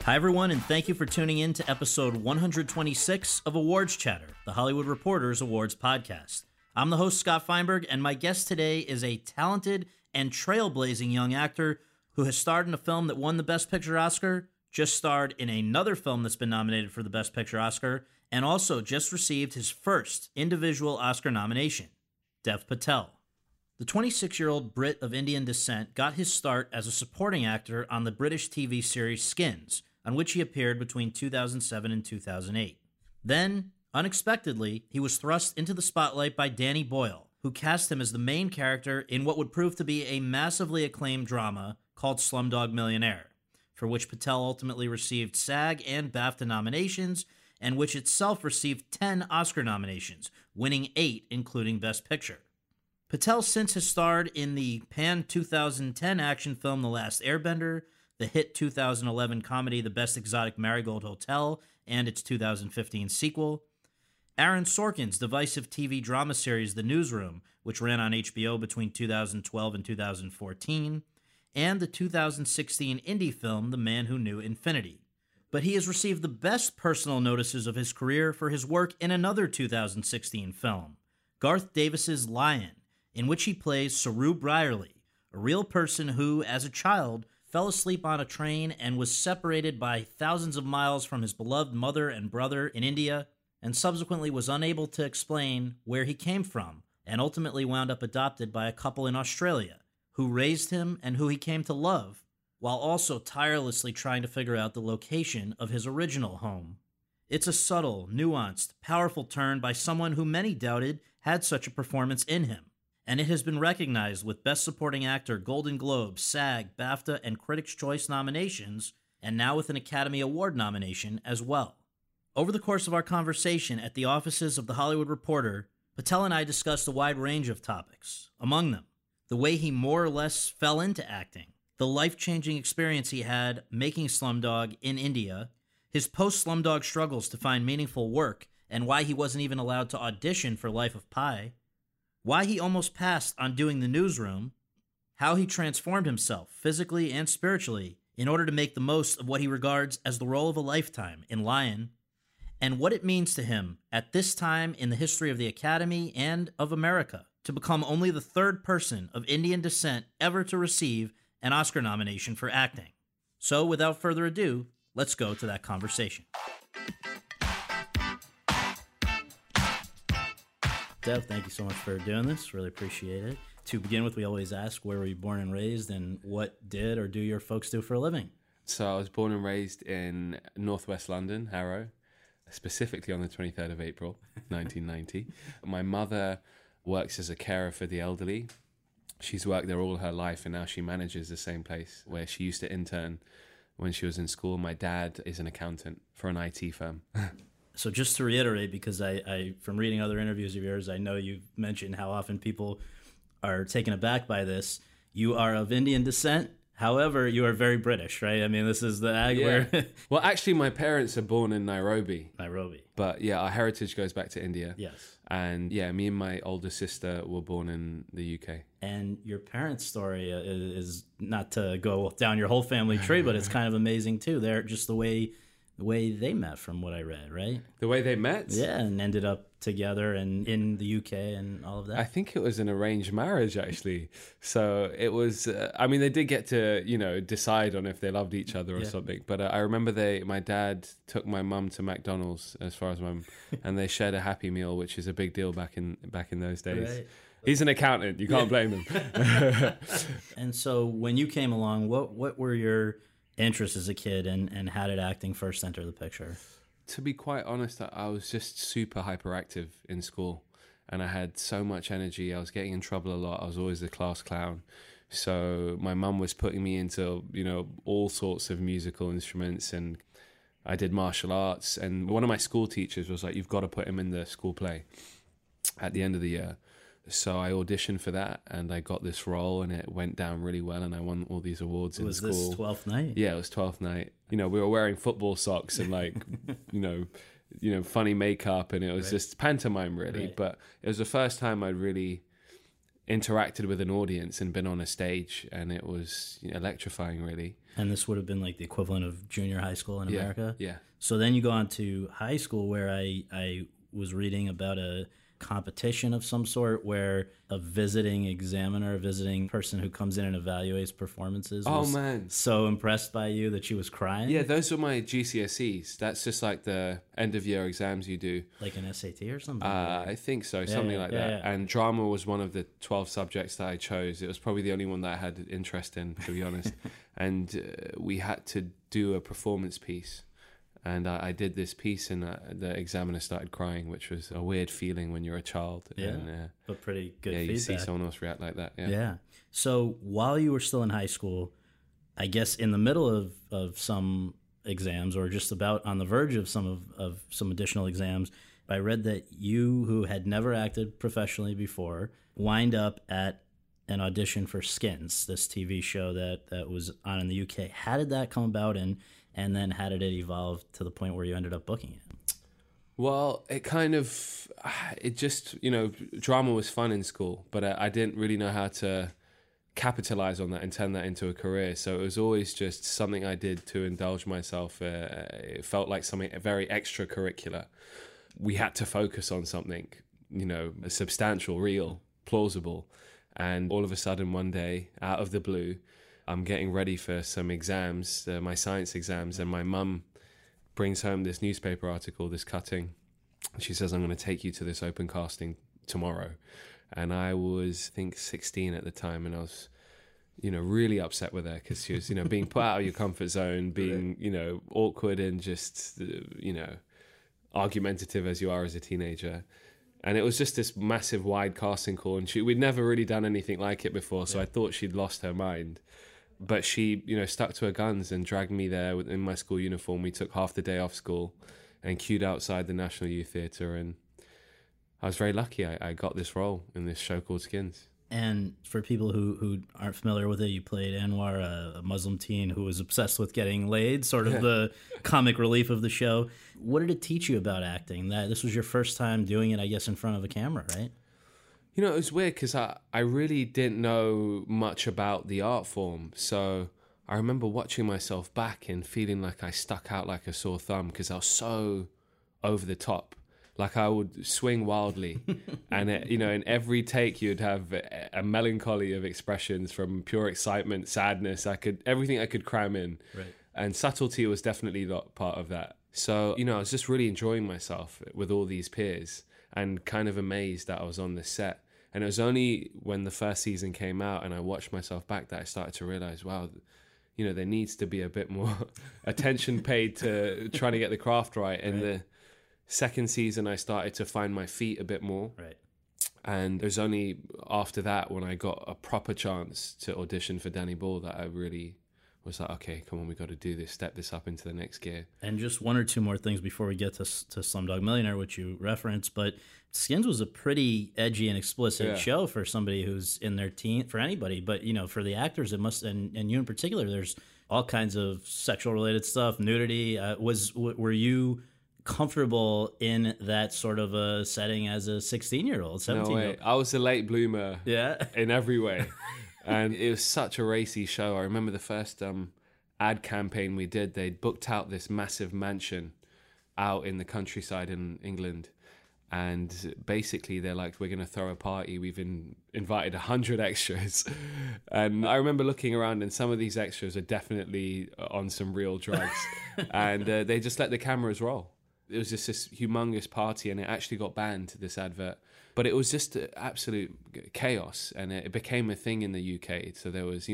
Hi, everyone, and thank you for tuning in to episode 126 of Awards Chatter, the Hollywood Reporters Awards podcast. I'm the host, Scott Feinberg, and my guest today is a talented and trailblazing young actor who has starred in a film that won the Best Picture Oscar, just starred in another film that's been nominated for the Best Picture Oscar, and also just received his first individual Oscar nomination, Dev Patel. The 26-year-old Brit of Indian descent got his start as a supporting actor on the British TV series Skins, on which he appeared between 2007 and 2008. Then, unexpectedly, he was thrust into the spotlight by Danny Boyle, who cast him as the main character in what would prove to be a massively acclaimed drama called Slumdog Millionaire, for which Patel ultimately received SAG and BAFTA nominations, and which itself received 10 Oscar nominations, winning 8, including Best Picture. Patel since has starred in the pan-2010 action film The Last Airbender, the hit 2011 comedy The Best Exotic Marigold Hotel, and its 2015 sequel, Aaron Sorkin's divisive TV drama series The Newsroom, which ran on HBO between 2012 and 2014, and the 2016 indie film The Man Who Knew Infinity. But he has received the best personal notices of his career for his work in another 2016 film, Garth Davis's Lion, in which he plays Saru Brierley, a real person who, as a child, fell asleep on a train and was separated by thousands of miles from his beloved mother and brother in India, and subsequently was unable to explain where he came from, and ultimately wound up adopted by a couple in Australia, who raised him and who he came to love, while also tirelessly trying to figure out the location of his original home. It's a subtle, nuanced, powerful turn by someone who many doubted had such a performance in him, and it has been recognized with Best Supporting Actor, Golden Globe, SAG, BAFTA, and Critics' Choice nominations, and now with an Academy Award nomination as well. Over the course of our conversation at the offices of The Hollywood Reporter, Patel and I discussed a wide range of topics. Among them, the way he more or less fell into acting, the life-changing experience he had making Slumdog in India, his post-Slumdog struggles to find meaningful work, and why he wasn't even allowed to audition for Life of Pi, why he almost passed on doing The Newsroom, how he transformed himself physically and spiritually in order to make the most of what he regards as the role of a lifetime in Lion, and what it means to him at this time in the history of the Academy and of America to become only the third person of Indian descent ever to receive an Oscar nomination for acting. So, without further ado, let's go to that conversation. Dev, thank you so much for doing this. Really appreciate it. To begin with, we always ask, where were you born and raised, and what did or do your folks do for a living? So I was born and raised in northwest London, Harrow, specifically on the 23rd of April, 1990. My mother works as a carer for the elderly. She's worked there all her life, and now she manages the same place where she used to intern when she was in school. My dad is an accountant for an IT firm. So just to reiterate, because I from reading other interviews of yours, I know you've mentioned how often people are taken aback by this. You are of Indian descent. However, you are very British, right? I mean, this is the where... Well, actually, my parents are born in Nairobi. But yeah, our heritage goes back to India. Yes. And yeah, me and my older sister were born in the UK. And your parents' story is not to go down your whole family tree, but it's kind of amazing too. They're just the way they met, from what I read, right? The way they met? Yeah, and ended up together and in the UK and all of that. I think it was an arranged marriage, actually. So it was, I mean, they did get to, decide on if they loved each other or something. But I remember my dad took my mum to McDonald's, and they shared a Happy Meal, which is a big deal back in those days. Right. He's an accountant. You can't blame him. And so when you came along, what were your interests as a kid, and how did acting first enter the picture? To be quite honest, I was just super hyperactive in school, and I had so much energy. I was getting in trouble a lot. I was always the class clown. So my mum was putting me into, all sorts of musical instruments, and I did martial arts. And one of my school teachers was like, "You've got to put him in the school play at the end of the year." So I auditioned for that, and I got this role, and it went down really well, and I won all these awards in school. Was this 12th night? Yeah, it was 12th night. We were wearing football socks and funny makeup, and it was just pantomime, really. Right. But it was the first time I really interacted with an audience and been on a stage, and it was electrifying, really. And this would have been like the equivalent of junior high school in America? Yeah. So then you go on to high school, where I was reading about a competition of some sort where a visiting examiner, a visiting person who comes in and evaluates performances was so impressed by you that she was crying. Yeah, those were my GCSEs. That's just like the end of year exams you do. Like an SAT or something? I think so, something like that. Yeah. And drama was one of the 12 subjects that I chose. It was probably the only one that I had interest in, to be honest. And we had to do a performance piece. And I did this piece, and the examiner started crying, which was a weird feeling when you're a child. Yeah, and, but pretty good feedback. Yeah, you see someone else react like that. Yeah. So while you were still in high school, I guess in the middle of some exams, or just about on the verge of some additional exams, I read that you, who had never acted professionally before, wind up at an audition for Skins, this TV show that was on in the UK. How did that come about, and then how did it evolve to the point where you ended up booking it? Well, it just, drama was fun in school, but I didn't really know how to capitalize on that and turn that into a career. So it was always just something I did to indulge myself. It felt like something very extracurricular. We had to focus on something, substantial, real, plausible. And all of a sudden, one day, out of the blue, I'm getting ready for some exams, my science exams, and my mum brings home this newspaper article, this cutting. She says, I'm going to take you to this open casting tomorrow. And I was, I think, 16 at the time, and I was, really upset with her because she was, being put out of your comfort zone, being, awkward and just, argumentative as you are as a teenager. And it was just this massive, wide casting call, and we'd never really done anything like it before, so I thought she'd lost her mind. But she, stuck to her guns and dragged me there in my school uniform. We took half the day off school and queued outside the National Youth Theatre, and I was very lucky. I got this role in this show called Skins. And for people who aren't familiar with it, you played Anwar, a Muslim teen who was obsessed with getting laid, sort of the comic relief of the show. What did it teach you about acting? That this was your first time doing it, I guess, in front of a camera, right? It was weird because I really didn't know much about the art form. So I remember watching myself back and feeling like I stuck out like a sore thumb because I was so over the top. Like I would swing wildly. And, in every take you'd have a melancholy of expressions from pure excitement, sadness. Everything I could cram in. Right. And subtlety was definitely not part of that. So, I was just really enjoying myself with all these peers and kind of amazed that I was on this set. And it was only when the first season came out and I watched myself back that I started to realize, wow, there needs to be a bit more attention paid to trying to get the craft right. And the second season, I started to find my feet a bit more. Right. And it was only after that, when I got a proper chance to audition for Danny Ball, that I really was like, okay, come on, we got to do this, step this up into the next gear. And just one or two more things before we get to Slumdog Millionaire, which you referenced, but Skins was a pretty edgy and explicit show for somebody who's in their teen, for anybody, but for the actors, it must, and you in particular, there's all kinds of sexual related stuff, nudity. Were you comfortable in that sort of a setting as a 16-year-old, 17-year-old? No way. I was a late bloomer in every way. And it was such a racy show. I remember the first ad campaign we did, they'd booked out this massive mansion out in the countryside in England. And basically they're like, we're going to throw a party. We've invited 100 extras. And I remember looking around, and some of these extras are definitely on some real drugs. And they just let the cameras roll. It was just this humongous party, and it actually got banned, this advert. But it was just absolute chaos, and it became a thing in the UK. So there was,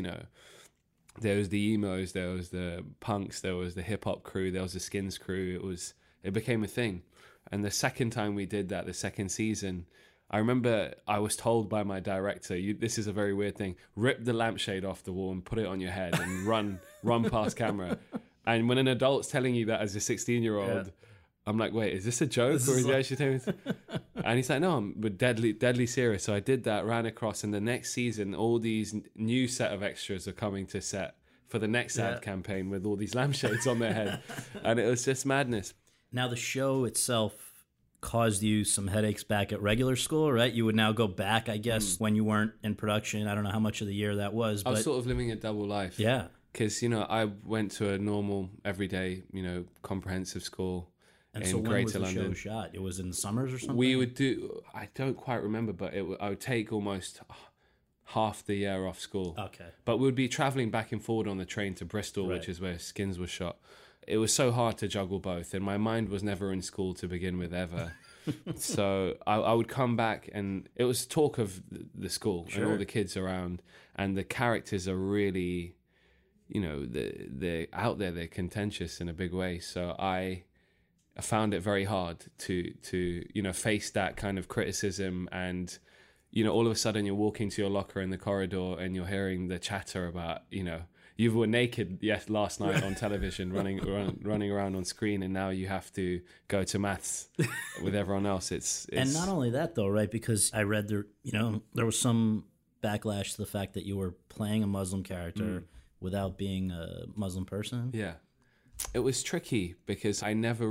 there was the emos, there was the punks, there was the hip-hop crew, there was the Skins crew. It became a thing. And the second time we did that, the second season, I remember I was told by my director, this is a very weird thing, rip the lampshade off the wall and put it on your head and run past camera. And when an adult's telling you that as a 16-year-old... Yeah. I'm like, wait, is this a joke, or is he actually telling me? And he's like, no, I'm deadly serious. So I did that, ran across, and the next season, all these new set of extras are coming to set for the next ad campaign with all these lampshades on their head. And it was just madness. Now, the show itself caused you some headaches back at regular school, right? You would now go back, I guess, when you weren't in production. I don't know how much of the year that was, I was but sort of living a double life. yeah. Because, I went to a normal, everyday, comprehensive school And in so when was Greater the London. show shot? It was in the summers or something? We would I don't quite remember, but I would take almost half the year off school. Okay. But we would be travelling back and forward on the train to Bristol, Right. which is where Skins was shot. It was so hard to juggle both, and my mind was never in school to begin with, ever. So I would come back, and it was talk of the school and all the kids around, and the characters are really, they're out there, they're contentious in a big way. So I found it very hard to face that kind of criticism, and all of a sudden you're walking to your locker in the corridor and you're hearing the chatter about you were naked last night on television running around on screen, and now you have to go to maths with everyone else. It's And not only that, though, right? Because I read there was some backlash to the fact that you were playing a Muslim character without being a Muslim person. Yeah. It was tricky because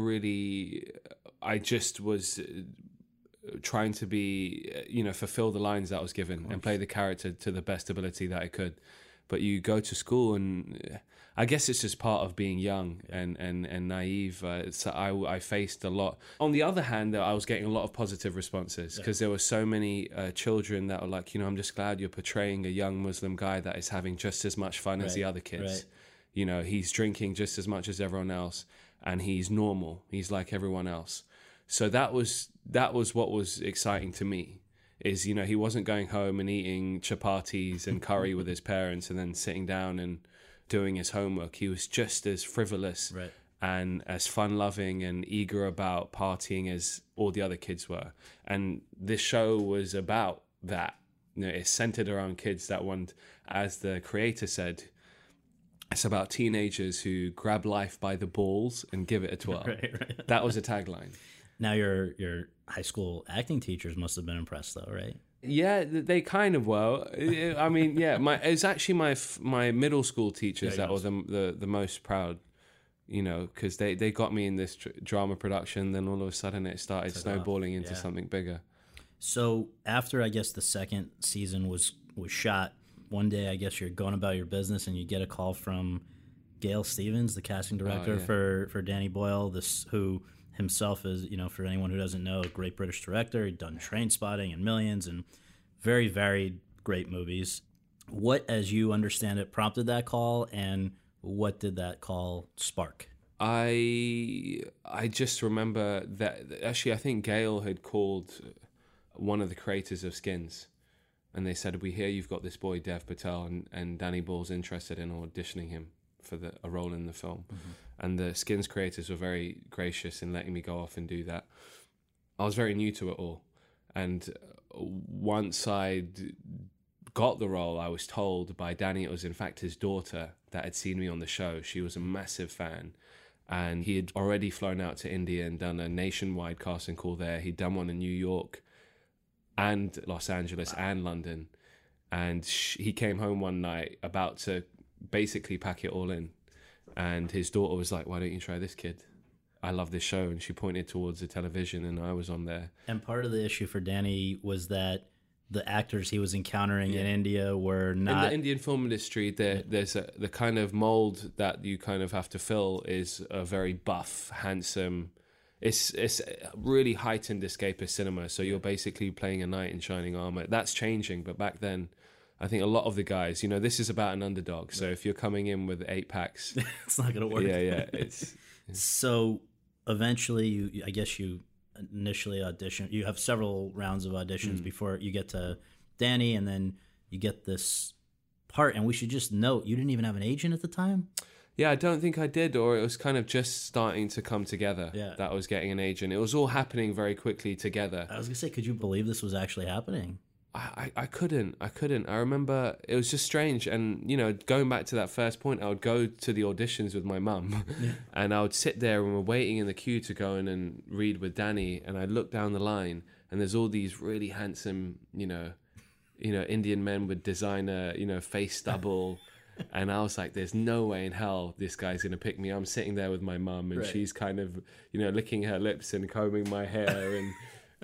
I just was trying to be, fulfill the lines that I was given and play the character to the best ability that I could. But you go to school, and I guess it's just part of being young and naive. So I faced a lot. On the other hand, though, I was getting a lot of positive responses because there were so many children that were like, I'm just glad you're portraying a young Muslim guy that is having just as much fun as the other kids. Right. He's drinking just as much as everyone else, and he's normal. He's like everyone else. So that was what was exciting to me. Is, he wasn't going home and eating chapatis and curry with his parents and then sitting down and doing his homework. He was just as frivolous and as fun-loving and eager about partying as all the other kids were. And this show was about that. It's centered around kids that want, as the creator said, it's about teenagers who grab life by the balls and give it a twirl. Right. That was a tagline. Now your high school acting teachers must have been impressed, though, right? Yeah, they kind of were. I mean, yeah, it's actually my middle school teachers that were the most proud, because they got me in this drama production. Then all of a sudden it started snowballing into something bigger. So after, I guess, the second season was shot, one day I guess you're going about your business and you get a call from Gail Stevens, the casting director for Danny Boyle, who himself is, for anyone who doesn't know, a great British director. He'd done Trainspotting and Millions and very varied great movies. What, as you understand it, prompted that call, and what did that call spark? I just remember that actually I think Gail had called one of the creators of Skins, and they said, "We hear you've got this boy Dev Patel, and Danny Boyle's interested in auditioning him for a role in the film." Mm-hmm. And the Skins creators were very gracious in letting me go off and do that. I was very new to it all. And once I'd got the role, I was told by Danny, it was in fact his daughter that had seen me on the show. She was a massive fan. And he had already flown out to India and done a nationwide casting call there. He'd done one in New York and Los Angeles and London. And he came home one night about to basically pack it all in. And his daughter was like, "Why don't you try this, kid? I love this show." And she pointed towards the television, and I was on there. And part of the issue for Danny was that the actors he was encountering in India were not... In the Indian film industry, there's the kind of mold that you kind of have to fill is a very buff, handsome... It's really heightened escapist cinema, so you're basically playing a knight in shining armor. That's changing, but back then... I think a lot of the guys, this is about an underdog. So if you're coming in with 8 packs, it's not going to work. Yeah. So eventually, you initially audition. You have several rounds of auditions before you get to Danny, and then you get this part. And we should just note, you didn't even have an agent at the time? Yeah, I don't think I did, or it was kind of just starting to come together that I was getting an agent. It was all happening very quickly together. I was going to say, could you believe this was actually happening? I couldn't. I remember it was just strange. And, going back to that first point, I would go to the auditions with my mum and I would sit there and we're waiting in the queue to go in and read with Danny. And I'd look down the line and there's all these really handsome, Indian men with designer, face stubble. And I was like, there's no way in hell this guy's going to pick me. I'm sitting there with my mum, and she's kind of, licking her lips and combing my hair and,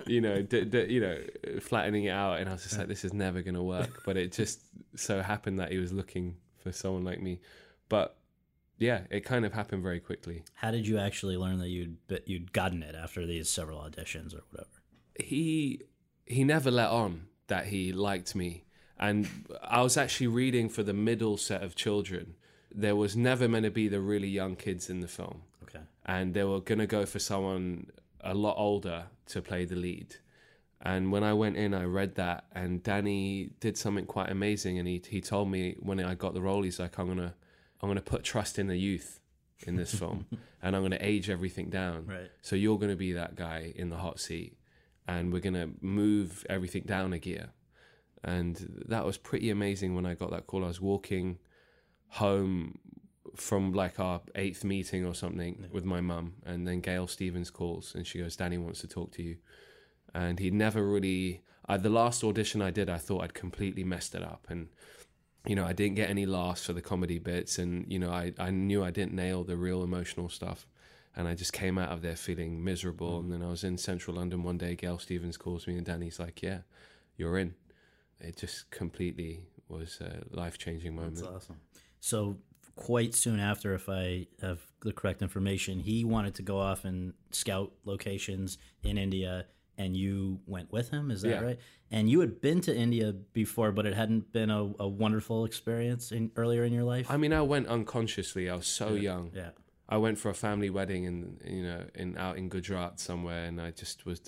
flattening it out. And I was just like, this is never going to work. But it just so happened that he was looking for someone like me. But yeah, it kind of happened very quickly. How did you actually learn that you'd gotten it after these several auditions or whatever? He never let on that he liked me. And I was actually reading for the middle set of children. There was never meant to be the really young kids in the film. Okay. And they were going to go for someone a lot older to play the lead. And when I went in, I read that, and Danny did something quite amazing. And he told me when I got the role, he's like, I'm gonna put trust in the youth in this film, and I'm gonna age everything down. Right. So you're gonna be that guy in the hot seat, and we're gonna move everything down a gear. And that was pretty amazing when I got that call. I was walking home from like our 8th meeting or something with my mum, and then Gail Stevens calls and she goes, Danny wants to talk to you. And he'd never really, the last audition I did, I thought I'd completely messed it up. And, I didn't get any laughs for the comedy bits. And, I knew I didn't nail the real emotional stuff. And I just came out of there feeling miserable. And then I was in central London one day, Gail Stevens calls me and Danny's like, yeah, you're in. It just completely was a life-changing moment. That's awesome. So quite soon after, if I have the correct information, he wanted to go off and scout locations in India, and you went with him. Is that right? And you had been to India before, but it hadn't been a wonderful experience earlier in your life? I mean, I went unconsciously. I was so young. Yeah. I went for a family wedding out in Gujarat somewhere, and I just was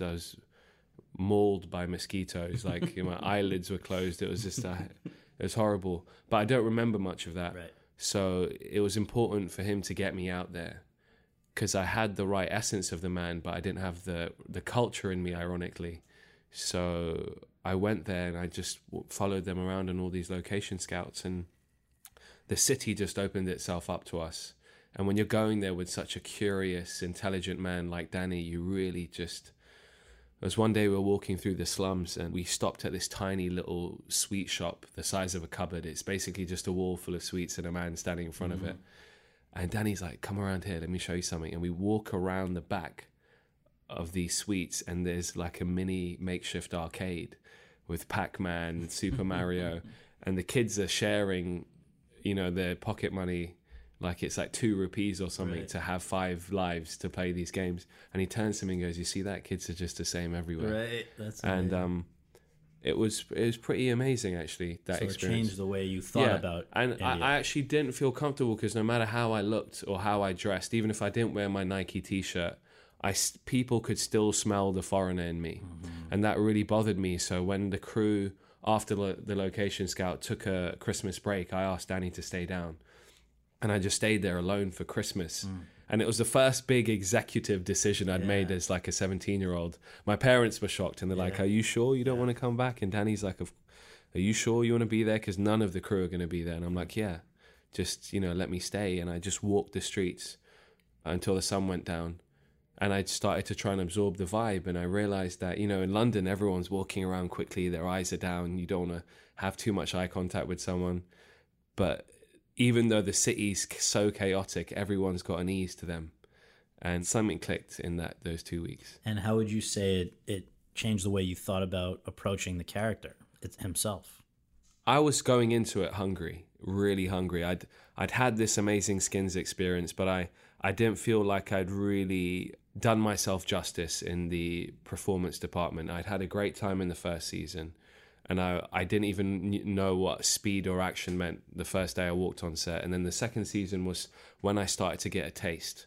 mauled by mosquitoes. Like my eyelids were closed. It was just it was horrible. But I don't remember much of that. Right. So it was important for him to get me out there, because I had the right essence of the man, but I didn't have the culture in me, ironically. So I went there and I just followed them around on all these location scouts, and the city just opened itself up to us. And when you're going there with such a curious, intelligent man like Danny, you really just... There was one day we were walking through the slums and we stopped at this tiny little sweet shop the size of a cupboard. It's basically just a wall full of sweets and a man standing in front of it. And Danny's like, come around here, let me show you something. And we walk around the back of these sweets, and there's like a mini makeshift arcade with Pac-Man, Super Mario, and the kids are sharing, their pocket money, like it's like 2 rupees or something to have 5 lives to play these games. And he turns to me and goes, you see that? Kids are just the same everywhere. Right. That's amazing. And it was pretty amazing, actually, that experience. It changed the way you thought about and India. I actually didn't feel comfortable, because no matter how I looked or how I dressed, even if I didn't wear my Nike t-shirt, people could still smell the foreigner in me. And that really bothered me. So when the crew, after the location scout, took a Christmas break, I asked Danny to stay down. And I just stayed there alone for Christmas. And it was the first big executive decision I'd made as like a 17-year-old. My parents were shocked, and they're like, are you sure you don't want to come back? And Danny's like, are you sure you want to be there? Because none of the crew are going to be there. And I'm like, yeah, just, let me stay. And I just walked the streets until the sun went down. And I started to try and absorb the vibe. And I realized that, in London, everyone's walking around quickly. Their eyes are down. You don't want to have too much eye contact with someone. But even though the city's so chaotic, everyone's got an ease to them. And something clicked in those 2 weeks. And how would you say it changed the way you thought about approaching the character himself? I was going into it hungry, really hungry. I'd had this amazing Skins experience, but I didn't feel like I'd really done myself justice in the performance department. I'd had a great time in the first season. And I didn't even know what speed or action meant the first day I walked on set. And then the second season was when I started to get a taste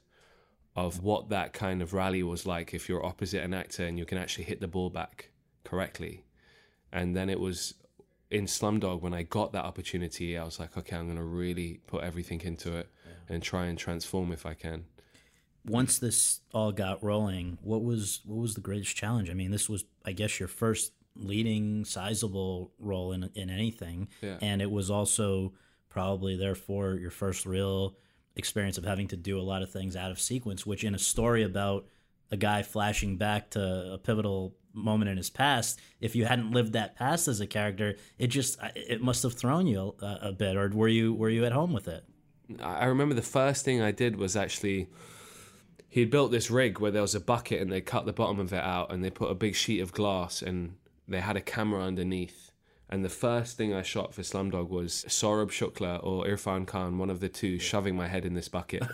of what that kind of rally was like if you're opposite an actor and you can actually hit the ball back correctly. And then it was in Slumdog, when I got that opportunity, I was like, okay, I'm going to really put everything into it and try and transform if I can. Once this all got rolling, what was the greatest challenge? I mean, this was, I guess, your first leading sizable role in anything, and it was also probably therefore your first real experience of having to do a lot of things out of sequence, which in a story about a guy flashing back to a pivotal moment in his past. If you hadn't lived that past as a character, it must have thrown you a bit. Or were you at home with it? I remember the first thing I did was actually, he'd built this rig where there was a bucket and they cut the bottom of it out and they put a big sheet of glass and they had a camera underneath. And the first thing I shot for Slumdog was Saurabh Shukla or Irfan Khan, one of the two, shoving my head in this bucket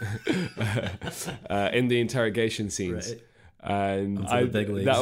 in the interrogation scenes. Right. And that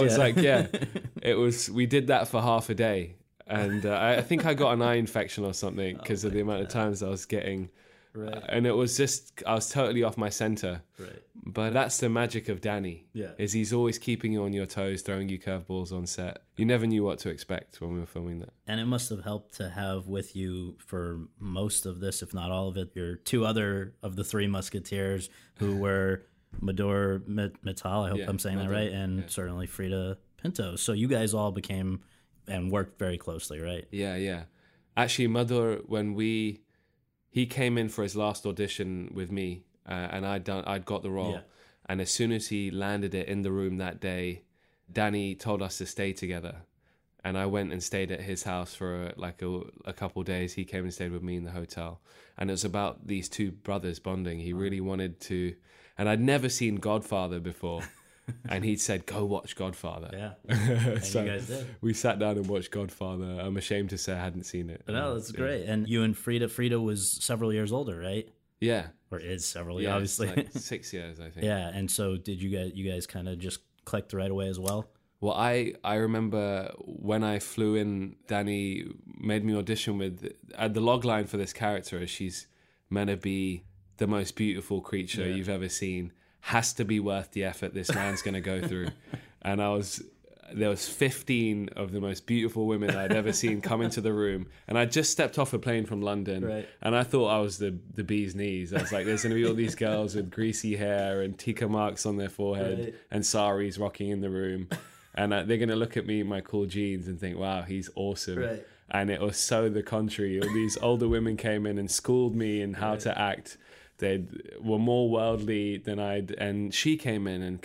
was we did that for half a day. And I think I got an eye infection or something because of the amount of times I was getting... Right. And it was just, I was totally off my center. Right. But that's the magic of Danny. Yeah. Is he's always keeping you on your toes, throwing you curveballs on set. You never knew what to expect when we were filming that. And it must have helped to have with you for most of this, if not all of it, your two other of the three Musketeers who were Madhur Mittal, I hope I'm saying that right, and certainly Frida Pinto. So you guys all became and worked very closely, right? Yeah. Actually, Madhur, when he came in for his last audition with me, and I'd got the role. Yeah. And as soon as he landed it in the room that day, Danny told us to stay together. And I went and stayed at his house for a couple of days. He came and stayed with me in the hotel. And it was about these two brothers bonding. He really wanted to... And I'd never seen Godfather before. And he'd said, go watch Godfather. Yeah. And So you guys did. we sat down and watched Godfather. I'm ashamed to say I hadn't seen it. No, that's great. And you and Frida was several years older, right? Yeah. Or is several years, obviously. Like 6 years, I think. Yeah. And so did you guys kind of just clicked right away as well? Well, I remember when I flew in, Danny made me audition with... the log line for this character is she's meant to be the most beautiful creature you've ever seen. Has to be worth the effort this man's going to go through. And there was 15 of the most beautiful women I'd ever seen come into the room. And I just stepped off a plane from London. Right. And I thought I was the bee's knees. I was like, there's going to be all these girls with greasy hair and tikka marks on their forehead and saris rocking in the room. And they're going to look at me in my cool jeans and think, wow, he's awesome. Right. And it was so the contrary. All these older women came in and schooled me in how to act. They were more worldly than and she came in and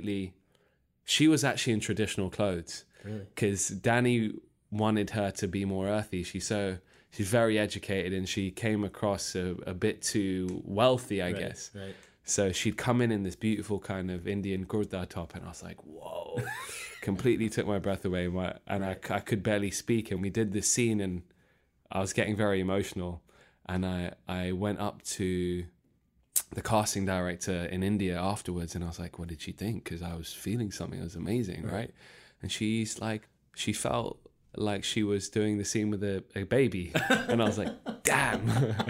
she was actually in traditional clothes. Really? Because Danny wanted her to be more earthy. She's very educated and she came across a bit too wealthy, I guess. Right. So she'd come in this beautiful kind of Indian kurta top and I was like, whoa, completely took my breath away. I could barely speak. And we did this scene and I was getting very emotional. And I went up to the casting director in India afterwards and I was like, what did she think? Because I was feeling something. It was amazing, right? And she's like, she felt like she was doing the scene with a baby. And I was like, damn.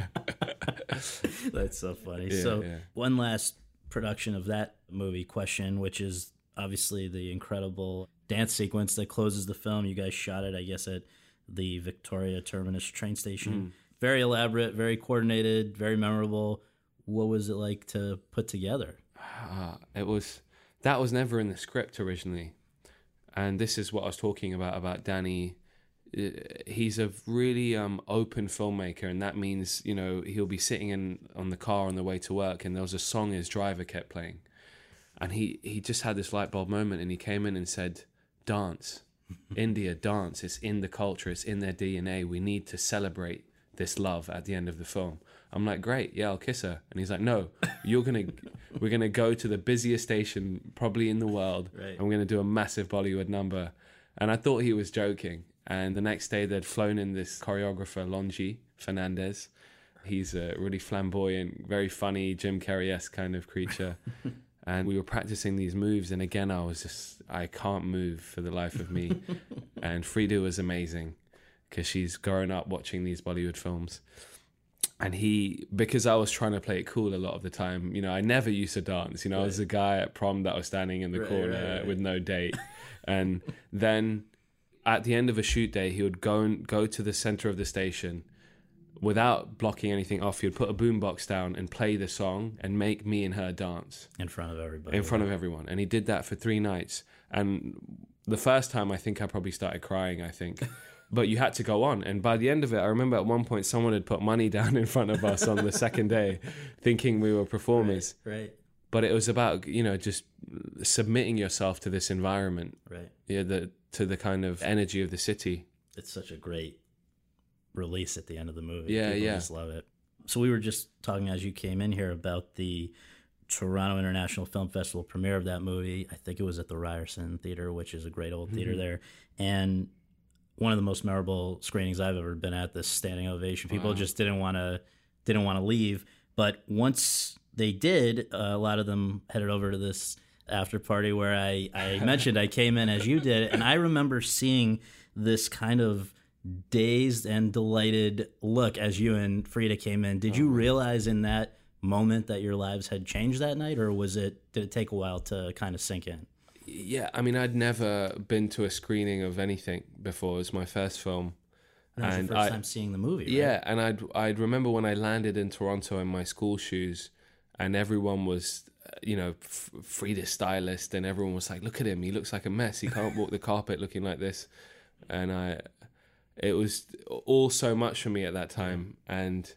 That's so funny. One last production of that movie question, which is obviously the incredible dance sequence that closes the film. You guys shot it, I guess, at the Victoria Terminus train station. Very elaborate, very coordinated, very memorable. What was it like to put together? That was never in the script originally. And this is what I was talking about Danny. He's a really open filmmaker, and that means, he'll be sitting on the car on the way to work, and there was a song his driver kept playing. And he just had this light bulb moment, and he came in and said, dance. India, dance. It's in the culture. It's in their DNA. We need to celebrate this love at the end of the film. I'm like, great, yeah, I'll kiss her. And he's like, no, we're gonna go to the busiest station probably in the world, and we're gonna do a massive Bollywood number. And I thought he was joking. And the next day they'd flown in this choreographer, Lonji Fernandez. He's a really flamboyant, very funny, Jim Carrey-esque kind of creature. And we were practicing these moves, and again, I can't move for the life of me. And Frida was amazing because she's grown up watching these Bollywood films. And because I was trying to play it cool a lot of the time, I never used to dance. I was the guy at prom that was standing in the corner with no date. And then at the end of a shoot day, he would go to the center of the station without blocking anything off. He would put a boombox down and play the song and make me and her dance. In front of everybody. In front of everyone. And he did that for 3 nights. And the first time, I think I probably started crying, But you had to go on. And by the end of it, I remember at one point someone had put money down in front of us on the second day, thinking we were performers. Right. but it was about, just submitting yourself to this environment, Right. To the kind of energy of the city. It's such a great release at the end of the movie. Yeah, People yeah. just love it. So we were just talking as you came in here about the Toronto International Film Festival premiere of that movie. I think it was at the Ryerson Theater, which is a great old theater there. And one of the most memorable screenings I've ever been at, this standing ovation. People just didn't want to leave. But once they did, a lot of them headed over to this after party where I mentioned I came in as you did. And I remember seeing this kind of dazed and delighted look as you and Frida came in. Did you realize in that moment that your lives had changed that night, or did it take a while to kind of sink in? Yeah, I mean, I'd never been to a screening of anything before. It was my first film. That was your first time seeing the movie, right? Yeah, and I'd remember when I landed in Toronto in my school shoes, and everyone was, Frida's stylist, and everyone was like, "Look at him, he looks like a mess. He can't walk the carpet looking like this." And it was all so much for me at that time, and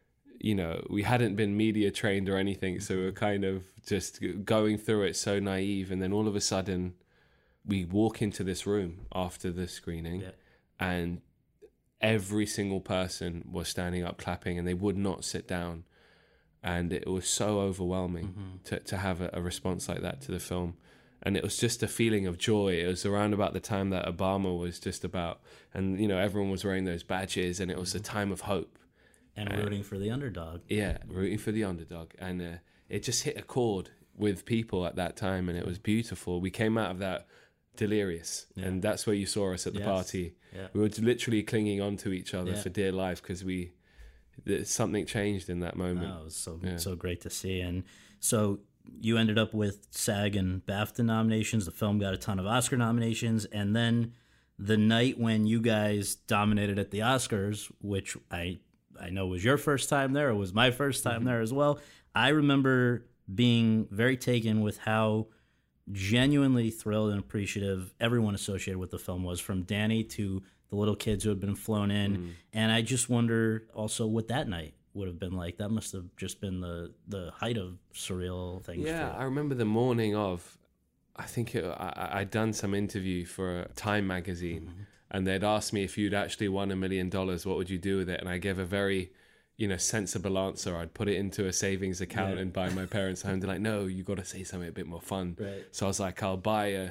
we hadn't been media trained or anything, so we were kind of just going through it so naive. And then all of a sudden, we walk into this room after the screening, and every single person was standing up clapping, and they would not sit down. And it was so overwhelming to have a response like that to the film. And it was just a feeling of joy. It was around about the time that Obama was just about, and everyone was wearing those badges, and it was a time of hope. And rooting for the underdog. Yeah, rooting for the underdog. And it just hit a chord with people at that time, and it was beautiful. We came out of that delirious, and that's where you saw us at the party. Yeah. We were literally clinging on to each other for dear life because something changed in that moment. Oh, it was so great to see. And so you ended up with SAG and BAFTA nominations. The film got a ton of Oscar nominations. And then the night when you guys dominated at the Oscars, which I know was your first time there, it was my first time there as well. I remember being very taken with how genuinely thrilled and appreciative everyone associated with the film was, from Danny to the little kids who had been flown in. And I just wonder also what that night would have been like. That must have just been the height of surreal things. Yeah, I remember the morning of, I think I'd done some interview for Time magazine, and they'd asked me, if you'd actually won $1 million, what would you do with it? And I gave a very sensible answer. I'd put it into a savings account and buy my parents a home. They're like, "No, you got to say something a bit more fun." Right. So I was like, "I'll buy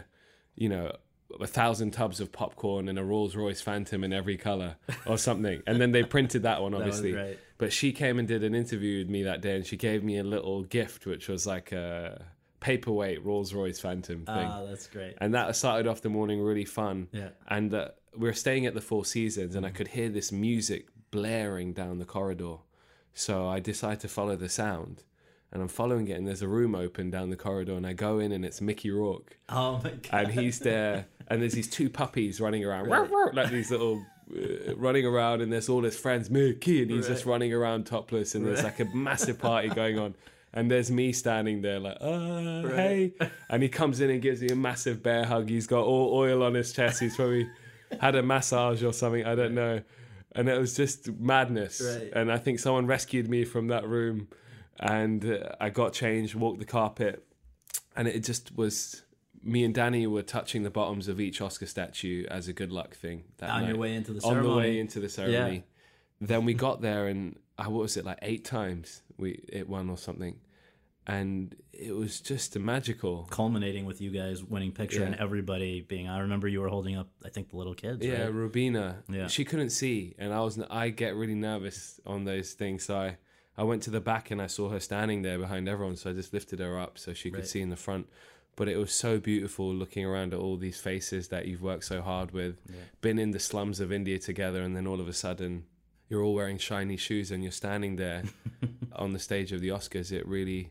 1,000 tubs of popcorn and a Rolls Royce Phantom in every color or something." And then they printed that one, obviously. That was right. But she came and did an interview with me that day, and she gave me a little gift, which was like a paperweight Rolls Royce Phantom thing. Oh, that's great. And that started off the morning really fun. Yeah. And we were staying at the Four Seasons, and I could hear this music blaring down the corridor. So I decided to follow the sound, and I'm following it, and there's a room open down the corridor, and I go in, and it's Mickey Rourke. Oh my God. And he's there, and there's these two puppies running around, like these little running around, and there's all his friends, Mickey, and he's just running around topless, and there's like a massive party going on. And there's me standing there like, hey. And he comes in and gives me a massive bear hug. He's got all oil on his chest. He's probably had a massage or something. I don't know. And it was just madness. Right. And I think someone rescued me from that room. And I got changed, walked the carpet. And it just was, me and Danny were touching the bottoms of each Oscar statue as a good luck thing that night. On your way into the ceremony. On the way into the ceremony. Yeah. Then we got there, and what was it, like 8 times it won or something. And it was just magical. Culminating with you guys winning picture and everybody being, I remember you were holding up, I think, the little kids, Yeah, right? Rubina. Yeah. She couldn't see, and I get really nervous on those things. So I went to the back, and I saw her standing there behind everyone, so I just lifted her up so she could see in the front. But it was so beautiful looking around at all these faces that you've worked so hard with, been in the slums of India together, and then all of a sudden you're all wearing shiny shoes and you're standing there on the stage of the Oscars. It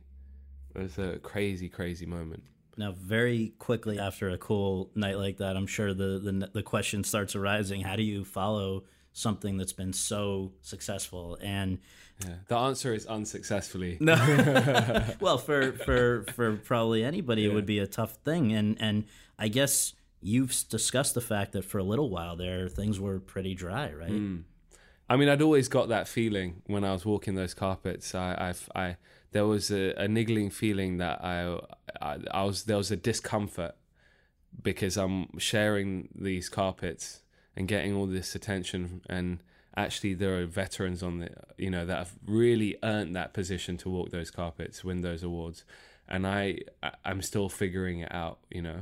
was a crazy, crazy moment. Now, very quickly after a cool night like that, I'm sure the question starts arising: how do you follow something that's been so successful? And the answer is unsuccessfully. No, well, for probably anybody, it would be a tough thing. And I guess you've discussed the fact that for a little while there, things were pretty dry, right? I mean, I'd always got that feeling when I was walking those carpets. There was a niggling feeling that there was a discomfort because I'm sharing these carpets and getting all this attention, and actually there are veterans on that have really earned that position to walk those carpets, win those awards, and I'm still figuring it out.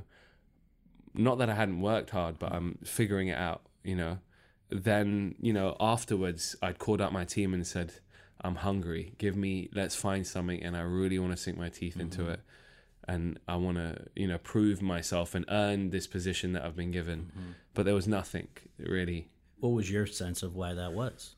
Not that I hadn't worked hard, but I'm figuring it out. Then afterwards I'd called up my team and said, I'm hungry, let's find something, and I really want to sink my teeth into it, and I want to prove myself and earn this position that I've been given. But there was nothing really. What was your sense of why that was?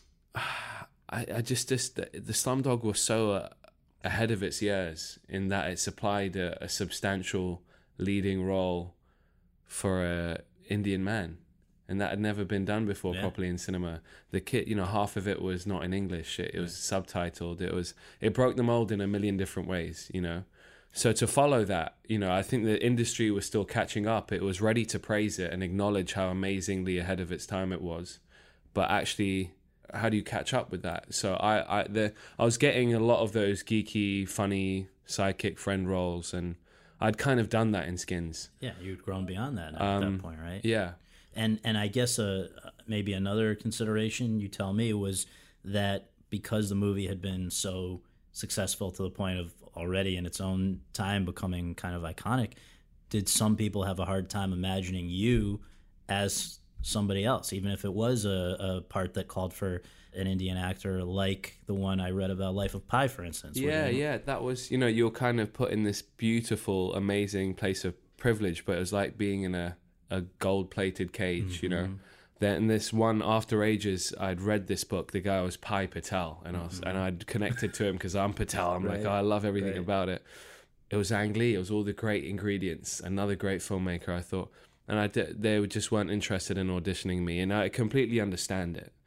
I just the Slumdog was so ahead of its years in that it supplied a substantial leading role for a Indian man, and that had never been done before properly in cinema. The kit, half of it was not in English. It was subtitled. It broke the mold in a million different ways. So to follow that, I think the industry was still catching up. It was ready to praise it and acknowledge how amazingly ahead of its time it was. But actually, how do you catch up with that? So I was getting a lot of those geeky, funny sidekick friend roles, and I'd kind of done that in Skins. Yeah, you'd grown beyond that at that point, right? Yeah. And I guess maybe another consideration, you tell me, was that because the movie had been so successful to the point of already in its own time becoming kind of iconic, did some people have a hard time imagining you as somebody else, even if it was a part that called for an Indian actor like the one I read about, Life of Pi, for instance? Yeah, that was, you're kind of put in this beautiful, amazing place of privilege, but it was like being in a gold-plated cage, Then this one, after ages, I'd read this book. The guy was Pi Patel, and I'd connected to him because I'm Patel. I'm like, I love everything about it. It was Ang Lee. It was all the great ingredients. Another great filmmaker, I thought. And they just weren't interested in auditioning me, and I completely understand it.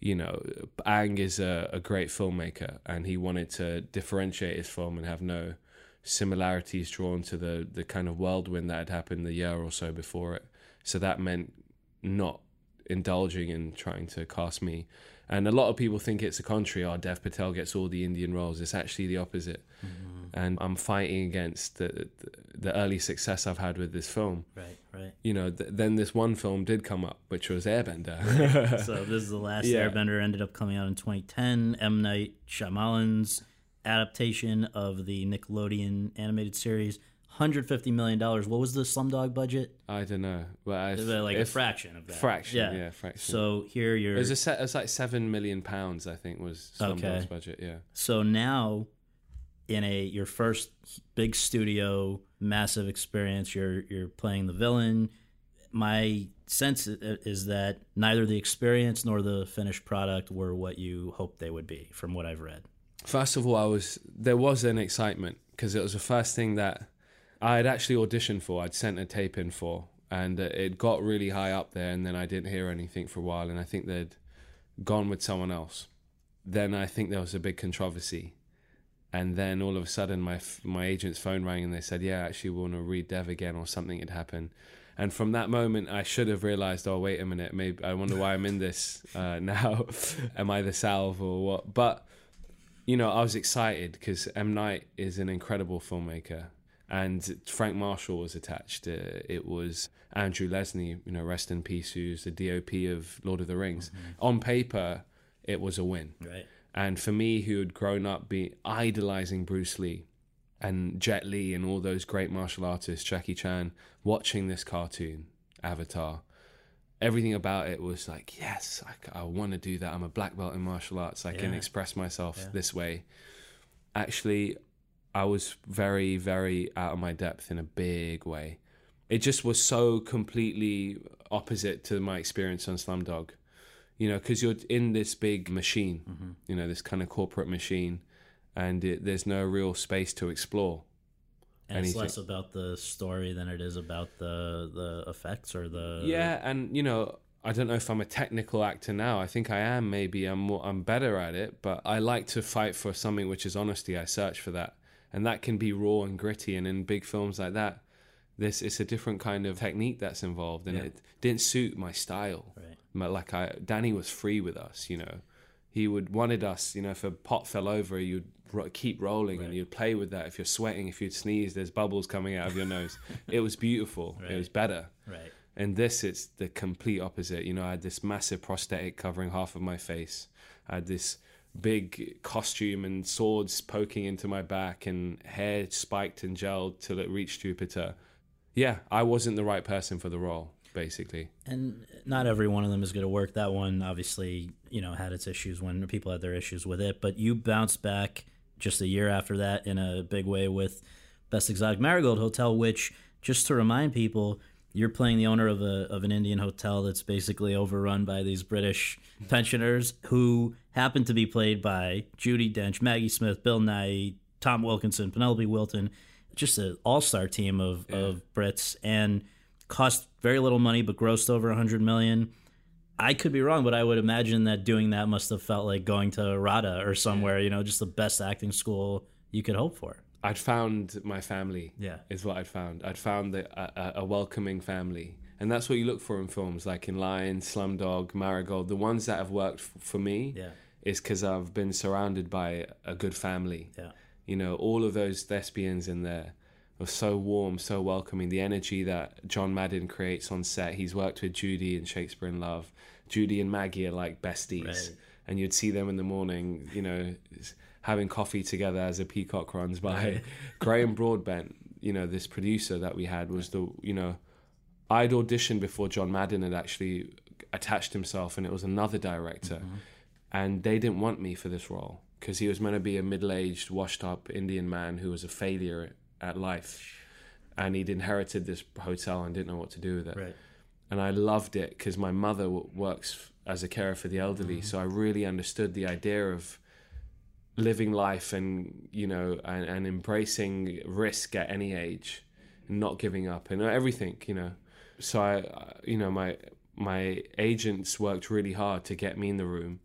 Ang is a great filmmaker, and he wanted to differentiate his film and have no similarities drawn to the kind of whirlwind that had happened the year or so before it. So that meant not indulging in trying to cast me. And a lot of people think it's the contrary. Dev Patel gets all the Indian roles. It's actually the opposite. And I'm fighting against the early success I've had with this film. Right. Then this one film did come up, which was Airbender. So this is The Last Airbender, ended up coming out in 2010. M. Night Shyamalan's adaptation of the Nickelodeon animated series. $150 million. What was the Slumdog budget? I don't know. But a fraction of that. Fraction. So here you're... It was like £7 million, I think, was Slumdog's budget, yeah. So now, in your first big studio, massive experience, you're playing the villain. My sense is that neither the experience nor the finished product were what you hoped they would be, from what I've read. First of all, there was an excitement, because it was the first thing that I had actually auditioned for. I'd sent a tape in for, and it got really high up there, and then I didn't hear anything for a while, and I think they'd gone with someone else. Then I think there was a big controversy, and then all of a sudden my agent's phone rang, and they said, actually we want to read Dev again, or something had happened. And from that moment, I should have realized, wait a minute, maybe I wonder why I'm in this now. Am I the salve or what? But, I was excited because M. Night is an incredible filmmaker. And Frank Marshall was attached. It was Andrew Lesnie, rest in peace, who's the DOP of Lord of the Rings. On paper, it was a win. Right. And for me, who had grown up idolizing Bruce Lee and Jet Li and all those great martial artists, Jackie Chan, watching this cartoon, Avatar, everything about it was like, yes, I want to do that. I'm a black belt in martial arts. I can express myself this way. Actually, I was very, very out of my depth in a big way. It just was so completely opposite to my experience on Slumdog. Because you're in this big machine, this kind of corporate machine, and there's no real space to explore. And anything. It's less about the story than it is about the effects or the... Yeah, and, I don't know if I'm a technical actor now. I think I am. Maybe I'm better at it, but I like to fight for something which is honesty. I search for that. And that can be raw and gritty. And in big films like that, it's a different kind of technique that's involved. And it didn't suit my style. Right. Danny was free with us, you know. He wanted us, you know, if a pot fell over, you'd keep rolling, right, and you'd play with that. If you're sweating, if you'd sneeze, there's bubbles coming out of your nose. It was beautiful. Right. It was better. Right. And this, it's the complete opposite. You know, I had this massive prosthetic covering half of my face. I had this big costume and swords poking into my back and hair spiked and gelled till it reached Jupiter. Yeah, I wasn't the right person for the role, basically. And not every one of them is going to work. That one obviously, you know, had its issues when people had their issues with it. But you bounced back just a year after that in a big way with Best Exotic Marigold Hotel, which, just to remind people, you're playing the owner of an Indian hotel that's basically overrun by these British pensioners who happen to be played by Judi Dench, Maggie Smith, Bill Nighy, Tom Wilkinson, Penelope Wilton, just an all-star team of Brits, and cost very little money but grossed over $100 million. I could be wrong, but I would imagine that doing that must have felt like going to RADA or somewhere, you know, just the best acting school you could hope for. I'd found my family, is what I'd found. I'd found a welcoming family. And that's what you look for in films, like in Lion, Slumdog, Marigold. The ones that have worked for me is because I've been surrounded by a good family. Yeah. You know, all of those thespians in there were so warm, so welcoming. The energy that John Madden creates on set. He's worked with Judi in Shakespeare in Love. Judi and Maggie are like besties. Right. And you'd see them in the morning, you know, having coffee together as a peacock runs by. Right. Graham Broadbent, you know, this producer that we had was I'd auditioned before John Madden had actually attached himself, and it was another director. Mm-hmm. And they didn't want me for this role because he was meant to be a middle-aged, washed-up Indian man who was a failure at life. And he'd inherited this hotel and didn't know what to do with it. Right. And I loved it because my mother works as a carer for the elderly. Mm-hmm. So I really understood the idea of living life and, you know, and embracing risk at any age and not giving up and everything, you know. So I, you know, my agents worked really hard to get me in the room,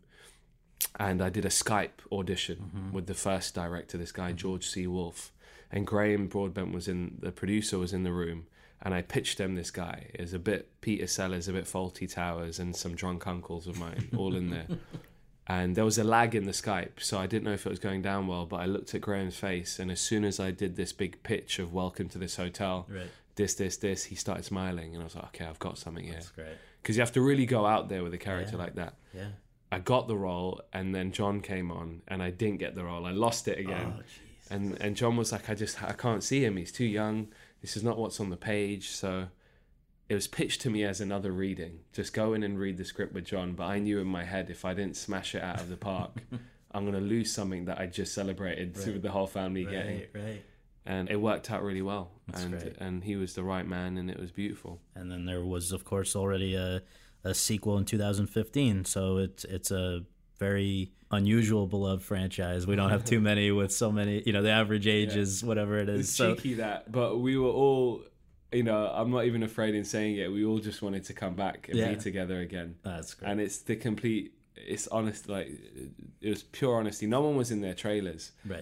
and I did a Skype audition with the first director, this guy, George C. Wolfe, and Graham Broadbent the producer was in the room, and I pitched them this guy. It was a bit Peter Sellers, a bit Fawlty Towers, and some drunk uncles of mine all in there. And there was a lag in the Skype, so I didn't know if it was going down well, but I looked at Graham's face, and as soon as I did this big pitch of welcome to this hotel, this, he started smiling, and I was like, okay, I've got something here. That's great. Because you have to really go out there with a character like that. Yeah. I got the role, and then John came on, and I didn't get the role. I lost it again. Oh, and John was like, I can't see him. He's too young. This is not what's on the page. So it was pitched to me as another reading. Just go in and read the script with John. But I knew in my head, if I didn't smash it out of the park, I'm going to lose something that I just celebrated with the whole family getting. Right. And it worked out really well. And he was the right man, and it was beautiful. And then there was, of course, already a sequel in 2015. So it's a very unusual, beloved franchise. We don't have too many with so many, you know, the average age is whatever it is. It's cheeky that, but we were all, you know, I'm not even afraid in saying it, we all just wanted to come back and be together again. That's great. And it's honest, like, it was pure honesty. No one was in their trailers. Right.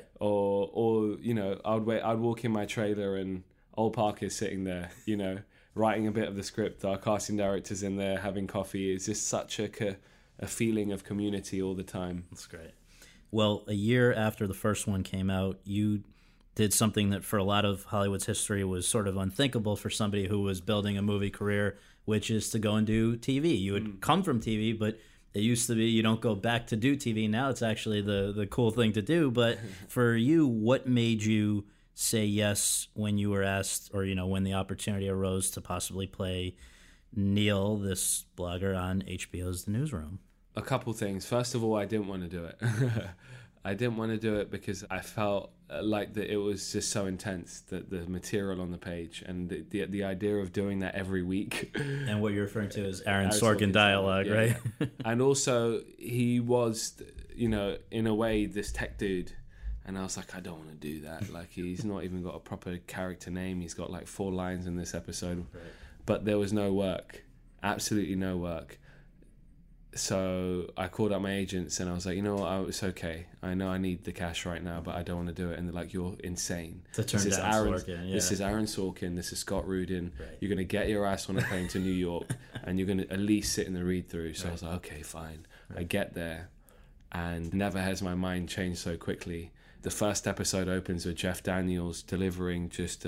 Or you know, I'd walk in my trailer and old Parker's sitting there, you know, writing a bit of the script. Our casting director's in there having coffee. It's just such a feeling of community all the time. That's great. Well, a year after the first one came out, you did something that for a lot of Hollywood's history was sort of unthinkable for somebody who was building a movie career, which is to go and do TV. You had come from TV, but it used to be you don't go back to do TV. Now it's actually the cool thing to do. But for you, what made you say yes when you were asked, or, you know, when the opportunity arose to possibly play Neil, this blogger on HBO's The Newsroom? A couple things. First of all, I didn't want to do it. I didn't want to do it because I felt like that it was just so intense, that the material on the page and the idea of doing that every week. And what you're referring to is Aaron Sorkin dialogue, right? And also he was, you know, in a way, this tech dude. And I was like, I don't want to do that. Like, he's not even got a proper character name. He's got like 4 lines in this episode. Right. But there was no work. Absolutely no work. So I called up my agents and I was like, you know what, it's okay. I know I need the cash right now, but I don't want to do it. And they're like, you're insane. This is Aaron Sorkin. This is Scott Rudin. Right. You're going to get your ass on a plane to New York and you're going to at least sit in the read through. So I was like, okay, fine. I get there, and never has my mind changed so quickly. The first episode opens with Jeff Daniels delivering just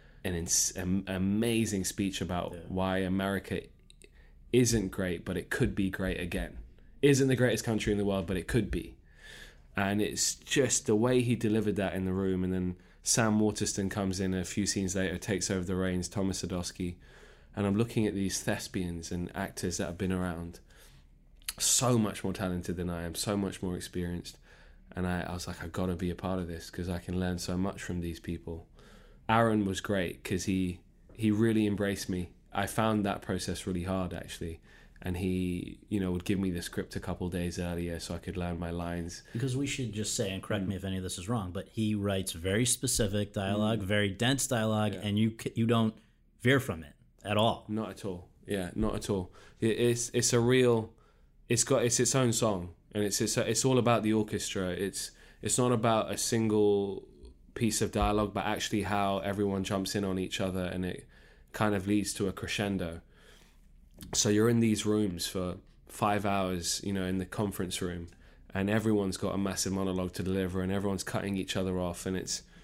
an amazing speech about why America isn't great, but it could be great again. Isn't the greatest country in the world, but it could be. And it's just the way he delivered that in the room. And then Sam Waterston comes in a few scenes later, takes over the reins, Thomas Sadoski. And I'm looking at these thespians and actors that have been around, so much more talented than I am, so much more experienced. And I was like, I've got to be a part of this because I can learn so much from these people. Aaron was great because he really embraced me. I found that process really hard, actually. And he, would give me the script a couple days earlier so I could learn my lines. Because we should just say, and correct me if any of this is wrong, but he writes very specific dialogue, very dense dialogue, and you don't veer from it at all. Not at all. Yeah, not at all. It's a real. It's its own song, and it's all about the orchestra. It's not about a single piece of dialogue, but actually how everyone jumps in on each other, and it kind of leads to a crescendo. So you're in these rooms for 5 hours, in the conference room, and everyone's got a massive monologue to deliver, and everyone's cutting each other off, and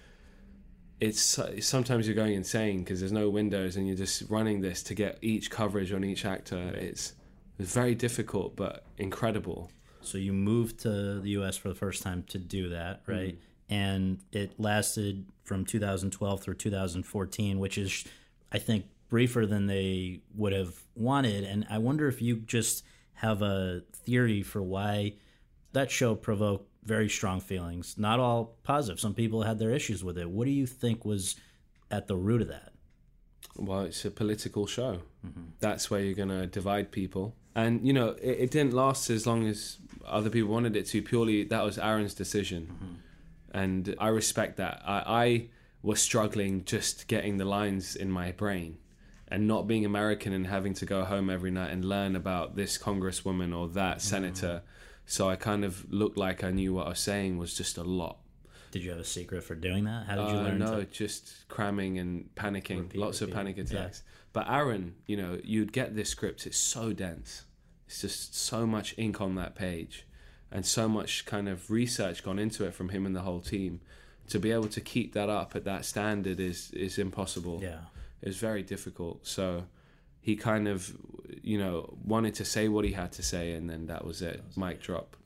it's sometimes you're going insane because there's no windows, and you're just running this to get each coverage on each actor. It's very difficult, but incredible. So you moved to the U.S. for the first time to do that, right? And it lasted from 2012 through 2014, which is, I think, briefer than they would have wanted. And I wonder if you just have a theory for why that show provoked very strong feelings. Not all positive. Some people had their issues with it. What do you think was at the root of that? Well, it's a political show. That's where you're going to divide people. And, it didn't last as long as other people wanted it to. Purely, that was Aaron's decision. And I respect that. I was struggling just getting the lines in my brain and not being American and having to go home every night and learn about this congresswoman or that senator. So I kind of looked like I knew what I was saying was just a lot. Did you have a secret for doing that? How did you learn? No, just cramming and panicking, lots of panic attacks. Yeah. But Aaron, you'd get this script, it's so dense. It's just so much ink on that page and so much kind of research gone into it from him and the whole team. To be able to keep that up at that standard is impossible. Yeah. It's very difficult. So he kind of, wanted to say what he had to say, and then that was it. Mic drop,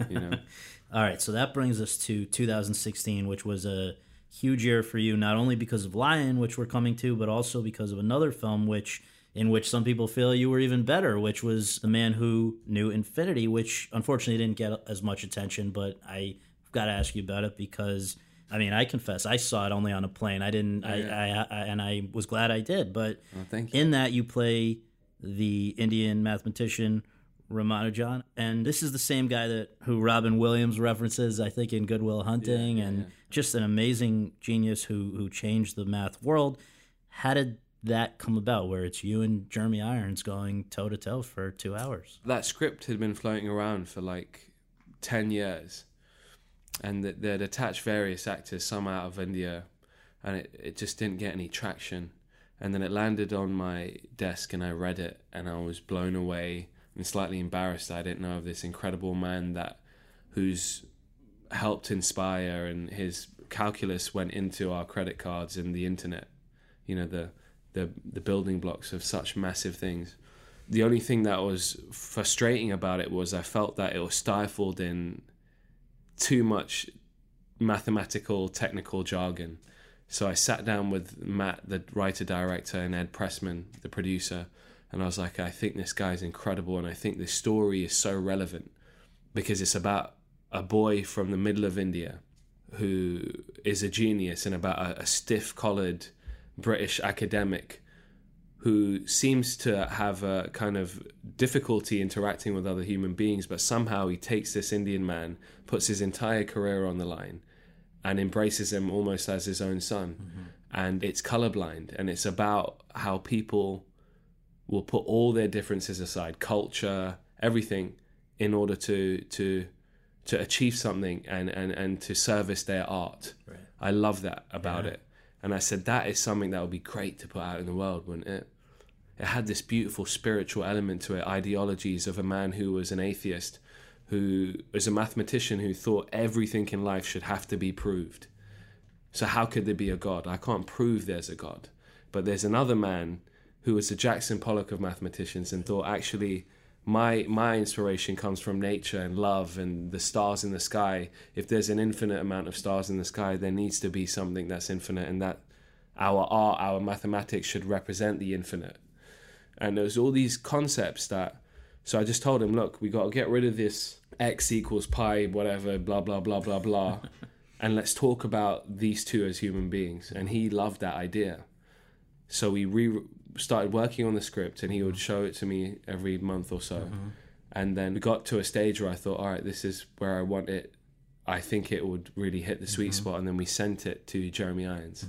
All right, so that brings us to 2016, which was a huge year for you, not only because of Lion, which we're coming to, but also because of another film in which some people feel you were even better, which was The Man Who Knew Infinity, which unfortunately didn't get as much attention, but I've got to ask you about it because, I confess, I saw it only on a plane. I didn't, and I was glad I did, but thank you. In that you play the Indian mathematician Ramanujan, and this is the same guy who Robin Williams references, I think, in Good Will Hunting, just an amazing genius who changed the math world. How did that come about, where it's you and Jeremy Irons going toe-to-toe for 2 hours? That script had been floating around for 10 years, and they'd attached various actors, some out of India, and it just didn't get any traction. And then it landed on my desk, and I read it, and I was blown away and slightly embarrassed. I didn't know of this incredible man who's helped inspire, and his calculus went into our credit cards and the internet. The building blocks of such massive things. The only thing that was frustrating about it was I felt that it was stifled in too much mathematical, technical jargon. So I sat down with Matt, the writer-director, and Ed Pressman, the producer, and I was like, I think this guy's incredible, and I think this story is so relevant because it's about a boy from the middle of India who is a genius, and about a stiff-collared British academic who seems to have a kind of difficulty interacting with other human beings, but somehow he takes this Indian man, puts his entire career on the line, and embraces him almost as his own son. And it's colorblind, and it's about how people will put all their differences aside, culture, everything, in order to achieve something and to service their art. Right. I love that about it. And I said, that is something that would be great to put out in the world, wouldn't it? It had this beautiful spiritual element to it, ideologies of a man who was an atheist, who was a mathematician who thought everything in life should have to be proved. So how could there be a God? I can't prove there's a God. But there's another man who was the Jackson Pollock of mathematicians and thought, actually, my inspiration comes from nature and love and the stars in the sky. If there's an infinite amount of stars in the sky, there needs to be something that's infinite, and that our art, our mathematics should represent the infinite. And there's all these concepts that... So I just told him, look, we got to get rid of this x equals pi, whatever, blah, blah, blah, blah, blah. And let's talk about these two as human beings. And he loved that idea. So we started working on the script, and he would show it to me every month or so. And then we got to a stage where I thought, all right, this is where I want it. I think it would really hit the sweet spot. And then we sent it to Jeremy Irons.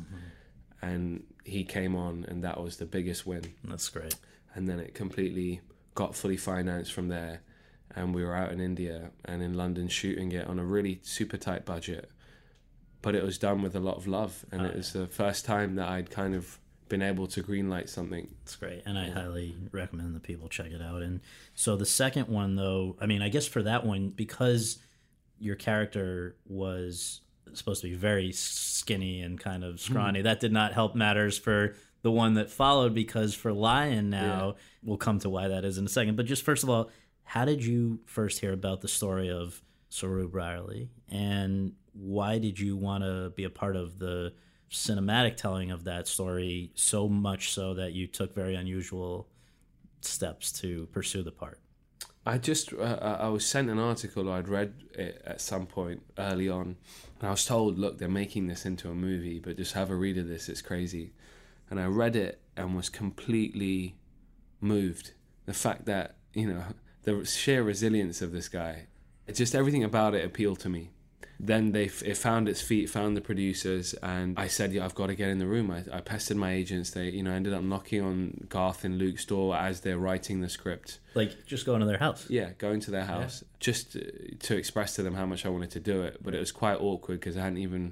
And he came on, and that was the biggest win. That's great. And then it completely got fully financed from there. And we were out in India and in London shooting it on a really super tight budget. But it was done with a lot of love. And it was the first time that I'd kind of been able to greenlight something. It's great, and I highly recommend that people check it out. And so the second one, though, I mean, I guess for that one, because your character was supposed to be very skinny and kind of scrawny, that did not help matters for the one that followed, because for Lion now, we'll come to why that is in a second. But just first of all, how did you first hear about the story of Saroo Brierley, and why did you want to be a part of the cinematic telling of that story, so much so that you took very unusual steps to pursue the part? I just I was sent an article, or I'd read it at some point early on, and I was told, look, they're making this into a movie, but just have a read of this, it's crazy. And I read it and was completely moved. The fact that, you know, the sheer resilience of this guy, just everything about it appealed to me. Then it found its feet, found the producers, and I said, yeah, I've got to get in the room. I pestered my agents. They, ended up knocking on Garth and Luke's door as they're writing the script. Like, just going to their house? Yeah, going to their house, just to express to them how much I wanted to do it. But it was quite awkward because I hadn't even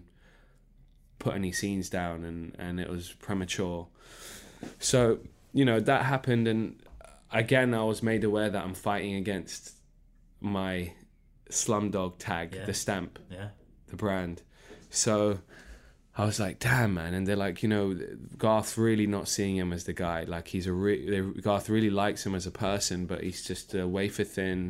put any scenes down, and it was premature. So, that happened, and again, I was made aware that I'm fighting against my Slumdog tag, the stamp, the brand. So I was like, damn, man. And they're like, Garth really not seeing him as the guy. Like, Garth really likes him as a person, but he's just wafer thin,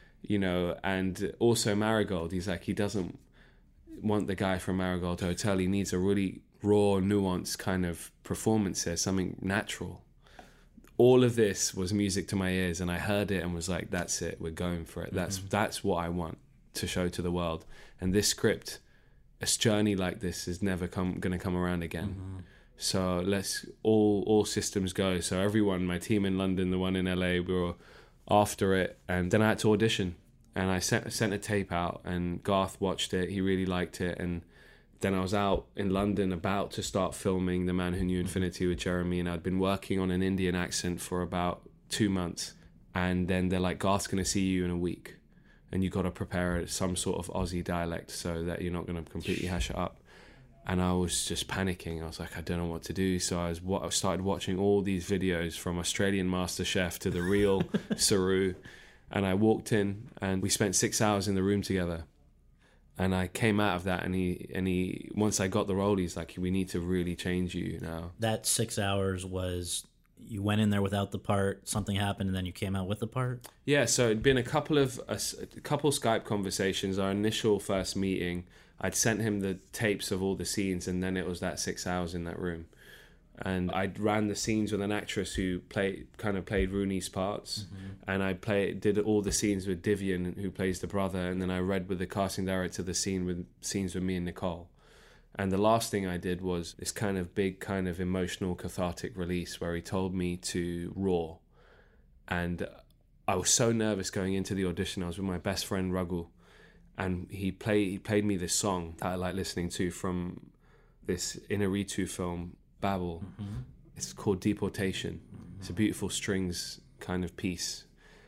and also Marigold. He's like, he doesn't want the guy from Marigold Hotel. He needs a really raw, nuanced kind of performance here, something natural. All of this was music to my ears, and I heard it and was like, that's it, we're going for it. That's what I want to show to the world. And this script, a journey like this is never going to come around again. So let's all systems go. So everyone, my team in London, the one in LA, we were after it. And then I had to audition, and I sent a tape out, and Garth watched it. He really liked it. And then I was out in London about to start filming The Man Who Knew Infinity with Jeremy, and I'd been working on an Indian accent for about 2 months. And then they're like, Garth's going to see you in a week, and you got to prepare some sort of Aussie dialect so that you're not going to completely hash it up. And I was just panicking. I was like, I don't know what to do. So I started watching all these videos, from Australian MasterChef to the real Saroo. And I walked in, and we spent 6 hours in the room together. And I came out of that, and he once I got the role, he's like, we need to really change you now. That 6 hours was, you went in there without the part, something happened, and then you came out with the part? Yeah, so it'd been a couple Skype conversations. Our initial first meeting, I'd sent him the tapes of all the scenes, and then it was that 6 hours in that room. And I ran the scenes with an actress who played Rooney's parts, and I did all the scenes with Divian, who plays the brother, and then I read with the casting director the scenes with me and Nicole. And the last thing I did was this kind of big, kind of emotional, cathartic release where he told me to roar. And I was so nervous going into the audition. I was with my best friend Raghu, and he played me this song that I like listening to from this Inaritu film, Babel. It's called Deportation. It's a beautiful strings kind of piece.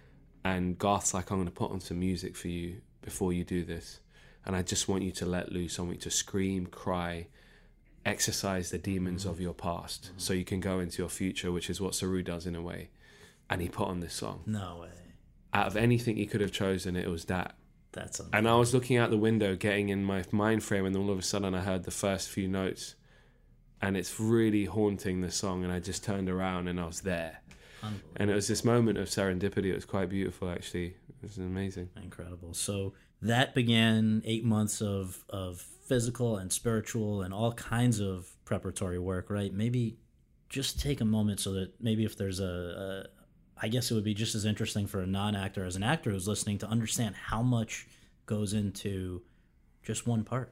And Garth's like, I'm going to put on some music for you before you do this. And I just want you to let loose. I want you to scream, cry, exercise the demons of your past so you can go into your future, which is what Saru does in a way. And he put on this song. No way. Out of anything he could have chosen, it was that. That's amazing. And I was looking out the window, getting in my mind frame, and all of a sudden I heard the first few notes. And it's really haunting, the song. And I just turned around and I was there. And it was this moment of serendipity. It was quite beautiful, actually. It was amazing. Incredible. So that began 8 months of physical and spiritual and all kinds of preparatory work, right? Maybe just take a moment so that maybe if there's I guess it would be just as interesting for a non-actor as an actor who's listening to understand how much goes into just one part.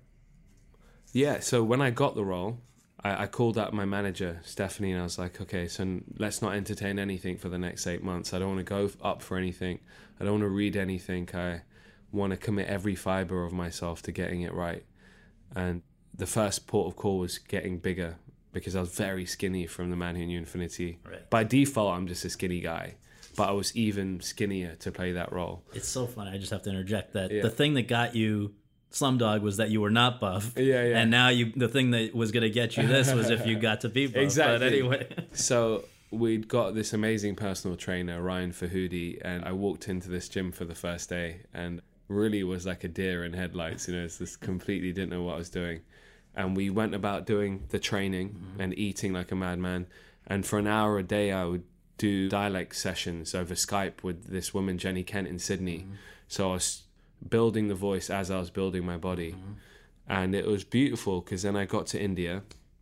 Yeah, so when I got the role, I called up my manager, Stephanie, and I was like, okay, so let's not entertain anything for the next 8 months. I don't want to go up for anything. I don't want to read anything. I want to commit every fiber of myself to getting it right. And the first port of call was getting bigger, because I was very skinny from The Man Who Knew Infinity. Right. By default, I'm just a skinny guy, but I was even skinnier to play that role. It's so funny. I just have to interject that the thing that got you Slumdog was that you were not buff. Yeah. And now the thing that was going to get you this was if you got to be buff. Exactly. But anyway. So we'd got this amazing personal trainer, Ryan Fahudi, and I walked into this gym for the first day and really was like a deer in headlights. It's just completely didn't know what I was doing. And we went about doing the training and eating like a madman. And for an hour a day, I would do dialect sessions over Skype with this woman, Jenny Kent, in Sydney. So I was building the voice as I was building my body. And it was beautiful, because then I got to India.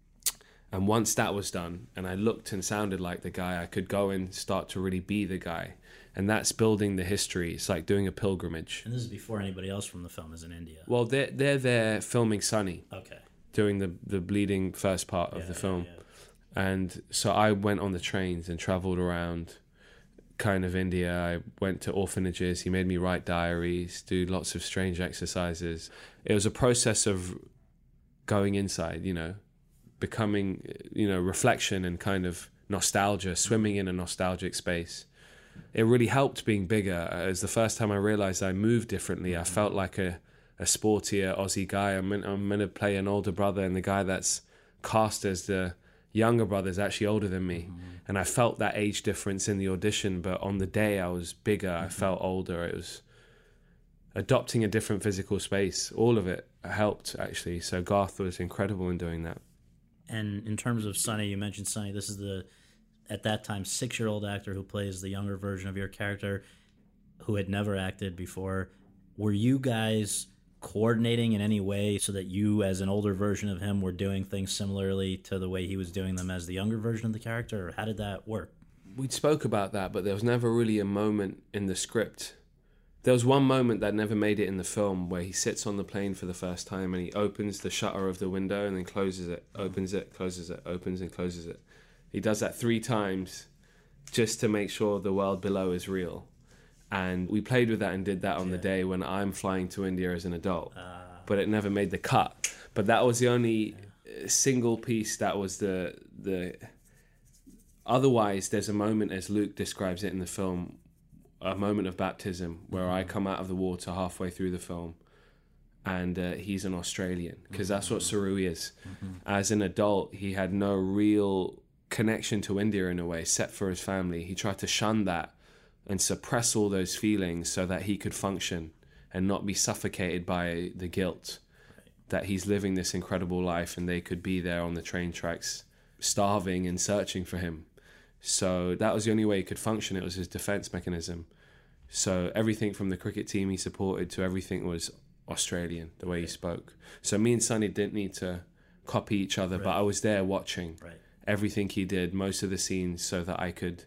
And once that was done, and I looked and sounded like the guy, I could go and start to really be the guy. And that's building the history. It's like doing a pilgrimage. And this is before anybody else from the film is in India. Well, they're there filming Sunny. Okay. Doing the bleeding first part of the film. And so I went on the trains and traveled around kind of India. I went to orphanages. He made me write diaries, do lots of strange exercises. It was a process of going inside, becoming, reflection and kind of nostalgia, swimming in a nostalgic space. It really helped being bigger. It was the first time I realized I moved differently. I felt like a sportier Aussie guy. I'm meant to play an older brother, and the guy that's cast as the younger brother is actually older than me. And I felt that age difference in the audition, but on the day I was bigger. I felt older. It was adopting a different physical space. All of it helped, actually. So Garth was incredible in doing that. And in terms of Sunny, you mentioned Sunny. This is the, at that time, 6-year-old actor who plays the younger version of your character who had never acted before. Were you guys coordinating in any way so that you, as an older version of him, were doing things similarly to the way he was doing them as the younger version of the character? Or how did that work? We spoke about that, but there was never really a moment in the script. There was one moment that never made it in the film where he sits on the plane for the first time and he opens the shutter of the window and then closes it, opens it, closes it, opens and closes it. He does that 3 times just to make sure the world below is real. And we played with that and did that on the day when I'm flying to India as an adult. But it never made the cut. But that was the only single piece that was the... Otherwise, there's a moment, as Luke describes it in the film, a moment of baptism where I come out of the water halfway through the film and he's an Australian, because that's what Saru is. As an adult, he had no real connection to India in a way, except for his family. He tried to shun that and suppress all those feelings so that he could function and not be suffocated by the guilt that he's living this incredible life and they could be there on the train tracks starving and searching for him. So that was the only way he could function. It was his defense mechanism. So everything from the cricket team he supported to everything was Australian, the way he spoke. So me and Sunny didn't need to copy each other, but I was there watching everything he did, most of the scenes, so that I could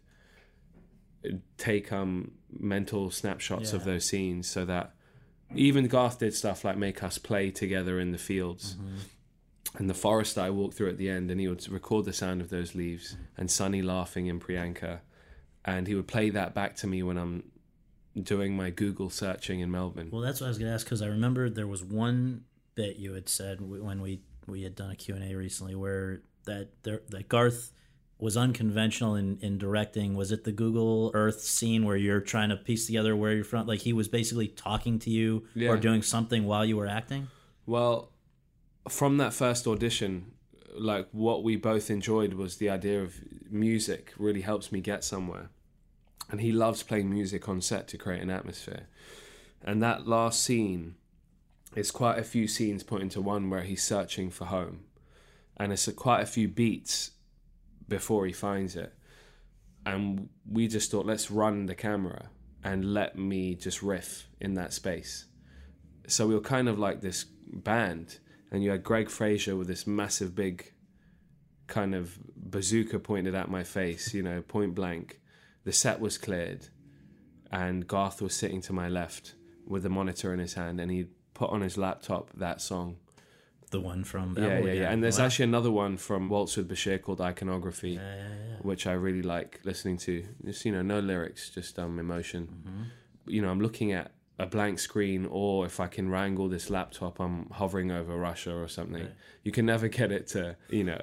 take mental snapshots of those scenes, so that even Garth did stuff like make us play together in the fields. And the forest I walked through at the end, and he would record the sound of those leaves and Sunny laughing in Priyanka. And he would play that back to me when I'm doing my Google searching in Melbourne. Well, that's what I was going to ask, because I remember there was one bit you had said when we had done a Q&A recently where that Garth was unconventional in directing? Was it the Google Earth scene where you're trying to piece together where you're from? Like he was basically talking to you or doing something while you were acting? Well, from that first audition, like what we both enjoyed was the idea of music really helps me get somewhere. And he loves playing music on set to create an atmosphere. And that last scene is quite a few scenes put into one where he's searching for home. And it's quite a few beats before he finds it. And we just thought, let's run the camera and let me just riff in that space. So we were kind of like this band, and you had Greg Fraser with this massive big kind of bazooka pointed at my face, point blank. The set was cleared, and Garth was sitting to my left with the monitor in his hand, and he put on his laptop that song. The one from... Yeah. And there's actually another one from Waltz with Bashir called Iconography, which I really like listening to. Just, no lyrics, just emotion. Mm-hmm. I'm looking at a blank screen, or if I can wrangle this laptop, I'm hovering over Russia or something. Right. You can never get it to,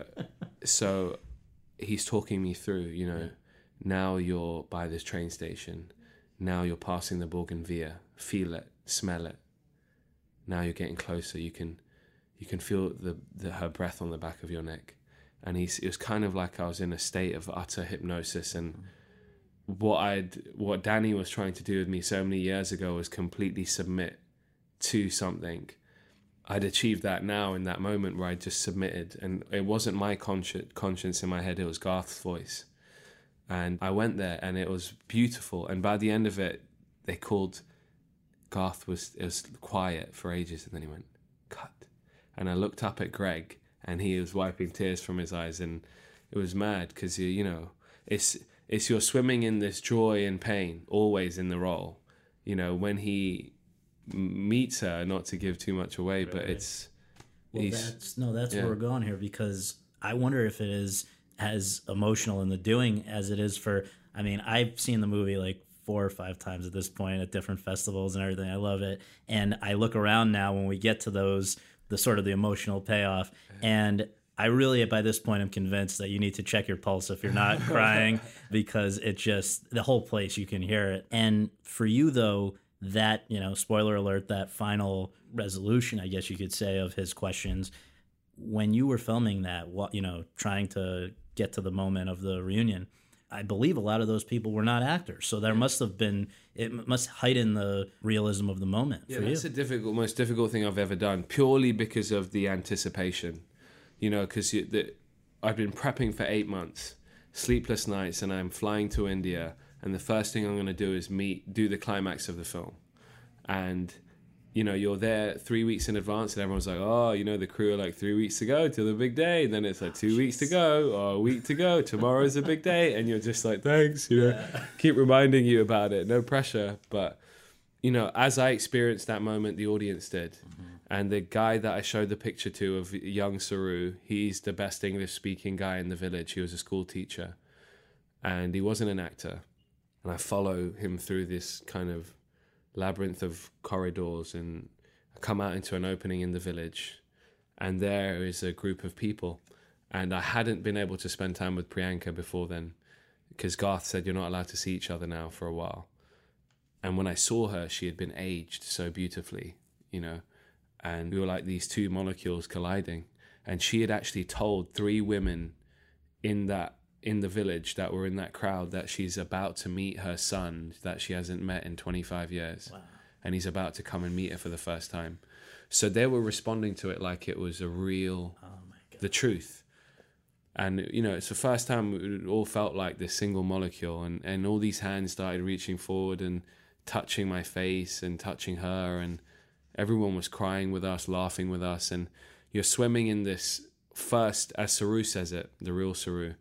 So he's talking me through, now you're by this train station. Now you're passing the Bougainvillea. Feel it, smell it. Now you're getting closer. You can feel her breath on the back of your neck. And it was kind of like I was in a state of utter hypnosis. And what Danny was trying to do with me so many years ago was completely submit to something. I'd achieved that now in that moment where I just submitted. And it wasn't my conscience in my head, it was Garth's voice. And I went there, and it was beautiful. And by the end of it, they called... Garth was quiet for ages, and then he went, cut. And I looked up at Greg, and he was wiping tears from his eyes, and it was mad, because, it's you're swimming in this joy and pain, always in the role. When he meets her, not to give too much away, but it's... Well, that's where we're going here, because I wonder if it is as emotional in the doing as it is for... I mean, I've seen the movie like 4 or 5 times at this point at different festivals and everything. I love it. And I look around now when we get to those, the sort of the emotional payoff. And I really, by this point, I'm convinced that you need to check your pulse if you're not crying, because it just, the whole place, you can hear it. And for you, though, that, spoiler alert, that final resolution, I guess you could say, of his questions, when you were filming that, trying to get to the moment of the reunion, I believe a lot of those people were not actors. So there must have been, it must heighten the realism of the moment for you. That's the most difficult thing I've ever done, purely because of the anticipation. Because I've been prepping for 8 months, sleepless nights, and I'm flying to India, and the first thing I'm going to do is do the climax of the film. And you're there 3 weeks in advance, and everyone's like, oh, the crew are like 3 weeks to go till the big day. And then it's like 2 weeks to go, or a week to go. Tomorrow's a big day. And you're just like, thanks, keep reminding you about it. No pressure. But, as I experienced that moment, the audience did. Mm-hmm. And the guy that I showed the picture to of young Saru, he's the best English-speaking guy in the village. He was a school teacher. And he wasn't an actor. And I follow him through this kind of labyrinth of corridors, and I come out into an opening in the village, and there is a group of people, and I hadn't been able to spend time with Priyanka before then, because Garth said you're not allowed to see each other now for a while. And when I saw her, she had been aged so beautifully, and we were like these two molecules colliding. And she had actually told 3 women in the village that were in that crowd that she's about to meet her son that she hasn't met in 25 years. Wow. And he's about to come and meet her for the first time. So they were responding to it like it was a real, the truth. And, it's the first time it all felt like this single molecule, and all these hands started reaching forward and touching my face and touching her, and everyone was crying with us, laughing with us. And you're swimming in this first, as Saru says it, the real Saru,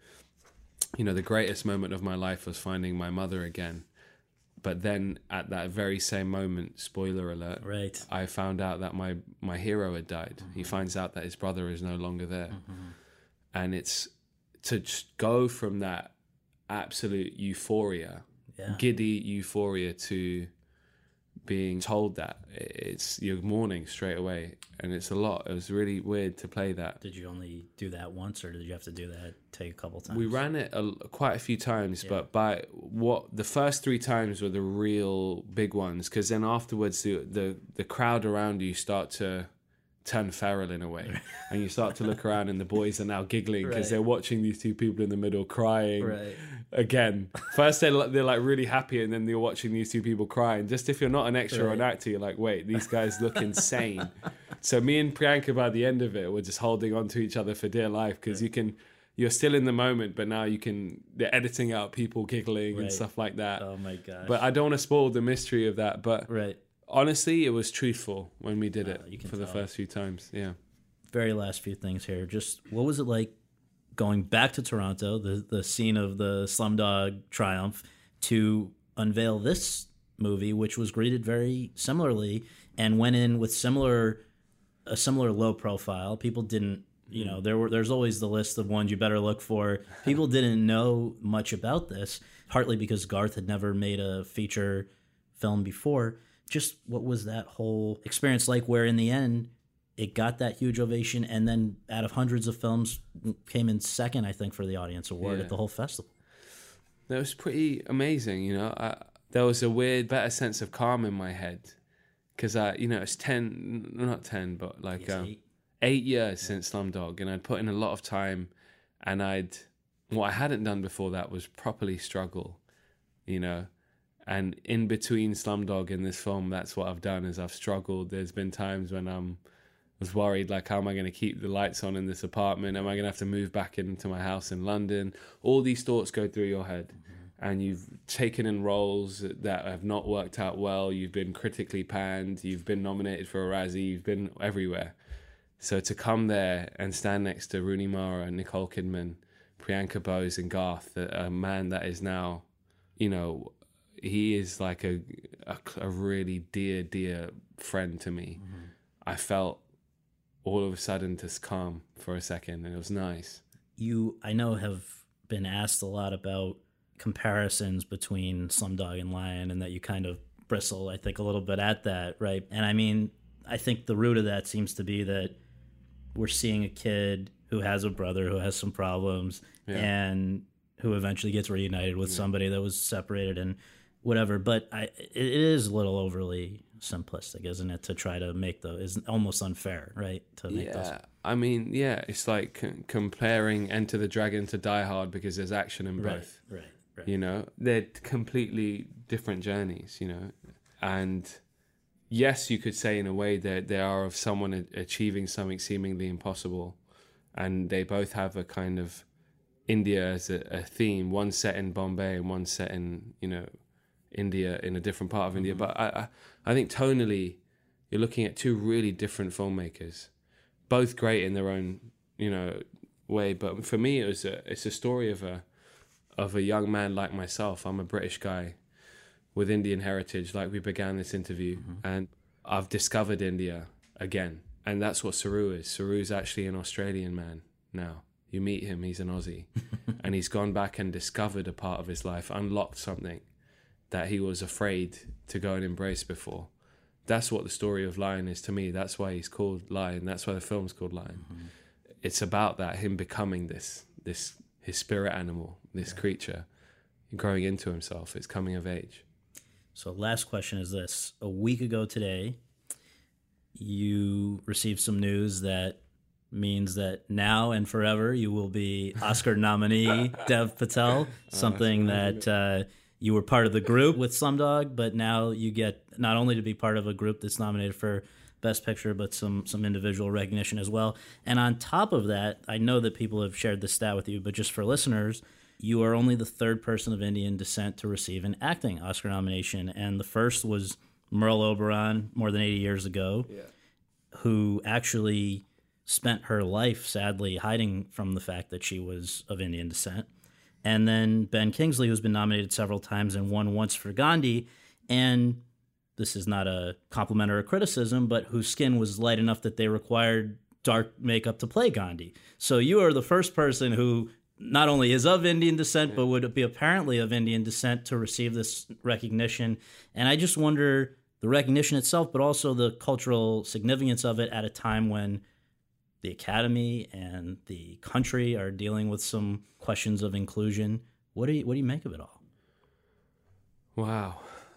the greatest moment of my life was finding my mother again. But then at that very same moment, spoiler alert, right, I found out that my hero had died. Mm-hmm. He finds out that his brother is no longer there. Mm-hmm. And it's to just go from that absolute euphoria, giddy euphoria, to being told that. You're mourning straight away, and it's a lot. It was really weird to play that. Did you only do that once, or did you have to do that take a couple times? We ran it quite a few times, but the first 3 times were the real big ones, because then afterwards the crowd around you start to turn feral in a way, and you start to look around, and the boys are now giggling because they're watching these 2 people in the middle crying again. First they're like really happy, and then they're watching these 2 people crying. Just if you're not an extra or an actor, you're like, wait, these guys look insane. So me and Priyanka, by the end of it, were just holding on to each other for dear life, because you're still in the moment, but now they're editing out people giggling and stuff like that. Oh my gosh. But I don't want to spoil the mystery of that, but honestly, it was truthful when we did it for the first few times. Yeah. Very last few things here. Just what was it like going back to Toronto, the scene of the Slumdog triumph, to unveil this movie, which was greeted very similarly and went in with a similar low profile. People didn't, there's always the list of ones you better look for. People didn't know much about this, partly because Garth had never made a feature film before. Just what was that whole experience like, where in the end it got that huge ovation, and then out of hundreds of films came in second, I think, for the Audience Award at the whole festival? That was pretty amazing. There was a weird, better sense of calm in my head, because it's 8 years since Slumdog, and I'd put in a lot of time, and what I hadn't done before that was properly struggle, And in between Slumdog and this film, that's what I've done, is I've struggled. There's been times when was worried, like, how am I going to keep the lights on in this apartment? Am I going to have to move back into my house in London? All these thoughts go through your head. And you've taken in roles that have not worked out well. You've been critically panned. You've been nominated for a Razzie. You've been everywhere. So to come there and stand next to Rooney Mara, Nicole Kidman, Priyanka Bose and Garth, a man that is now, he is like a really dear friend to me. I felt all of a sudden just calm for a second, and it was nice. You, I know, have been asked a lot about comparisons between Slumdog and Lion, and that you kind of bristle, I think, a little bit at that, right? And I mean, I think the root of that seems to be that we're seeing a kid who has a brother who has some problems and who eventually gets reunited with somebody that was separated and whatever. But it is a little overly simplistic, isn't it, to try to make those? It's almost unfair, right? To make those. I mean, it's like comparing Enter the Dragon to Die Hard, because there's action in both. Right. They're completely different journeys, and yes, you could say in a way that they are of someone achieving something seemingly impossible, and they both have a kind of India as a theme, one set in Bombay and one set in, India, in a different part of India. But I think tonally, you're looking at 2 really different filmmakers, both great in their own, way. But for me, it's a story of a young man like myself. I'm a British guy with Indian heritage, like we began this interview, and I've discovered India again. And that's what Saru is. Saru's actually an Australian man now. You meet him, he's an Aussie. And he's gone back and discovered a part of his life, unlocked something that he was afraid to go and embrace before. That's what the story of Lion is to me. That's why he's called Lion. That's why the film's called Lion. It's about that, him becoming his spirit animal, this creature, growing into himself. It's coming of age. So last question is this. A week ago today, you received some news that means that now and forever you will be Oscar nominee Dev Patel, something that you were part of the group with Slumdog, but now you get not only to be part of a group that's nominated for Best Picture, but some individual recognition as well. And on top of that, I know that people have shared this stat with you, but just for listeners, you are only the 3rd person of Indian descent to receive an acting Oscar nomination. And the first was Merle Oberon more than 80 years ago, who actually spent her life, sadly, hiding from the fact that she was of Indian descent. And then Ben Kingsley, who's been nominated several times and won once for Gandhi. And this is not a compliment or a criticism, but whose skin was light enough that they required dark makeup to play Gandhi. So you are the first person who not only is of Indian descent, but would be apparently of Indian descent to receive this recognition. And I just wonder, the recognition itself, but also the cultural significance of it at a time when the Academy and the country are dealing with some questions of inclusion. What do you make of it all? Wow.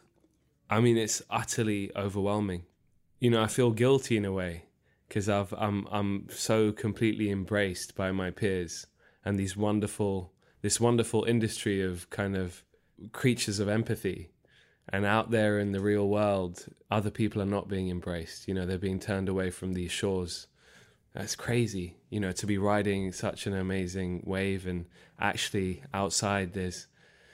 I mean, it's utterly overwhelming. You know, I feel guilty in a way because I'm so completely embraced by my peers and this wonderful industry of kind of creatures of empathy. And out there in the real world, other people are not being embraced. You know, they're being turned away from these shores. That's crazy, you know, to be riding such an amazing wave, and actually outside there's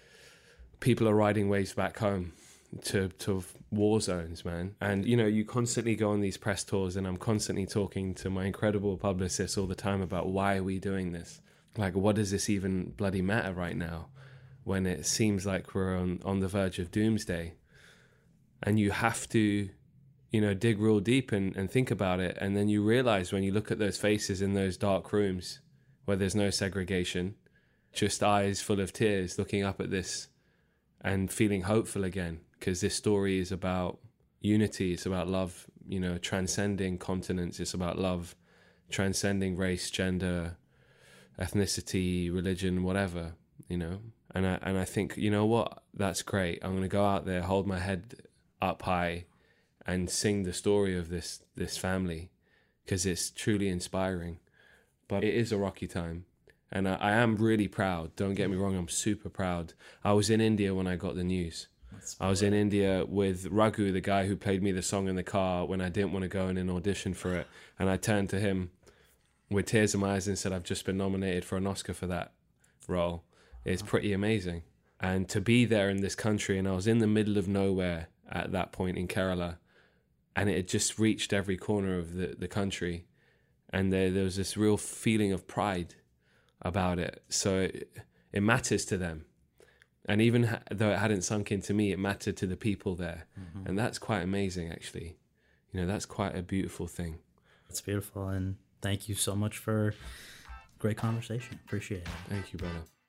people are riding waves back home to war zones, man. And, you know, you constantly go on these press tours, and I'm constantly talking to my incredible publicists all the time about why are we doing this? Like, what does this even bloody matter right now when it seems like we're on the verge of doomsday? And you have to, you know, dig real deep and think about it. And then you realize when you look at those faces in those dark rooms where there's no segregation, just eyes full of tears looking up at this and feeling hopeful again, because this story is about unity. It's about love, you know, transcending continents. It's about love, transcending race, gender, ethnicity, religion, whatever, you know. And I think, you know what, that's great. I'm going to go out there, hold my head up high and sing the story of this family, because it's truly inspiring. But it is a rocky time. And I am really proud. Don't get me wrong, I'm super proud. I was in India when I got the news. I was in India with Raghu, the guy who played me the song in the car when I didn't want to go in an audition for it. And I turned to him with tears in my eyes and said, I've just been nominated for an Oscar for that role. It's pretty amazing. And to be there in this country, and I was in the middle of nowhere at that point in Kerala, and it had just reached every corner of the country. And there was this real feeling of pride about it. So it matters to them. And even though it hadn't sunk into me, it mattered to the people there. Mm-hmm. And that's quite amazing, actually. You know, that's quite a beautiful thing. It's beautiful. And thank you so much for a great conversation. Appreciate it. Thank you, brother.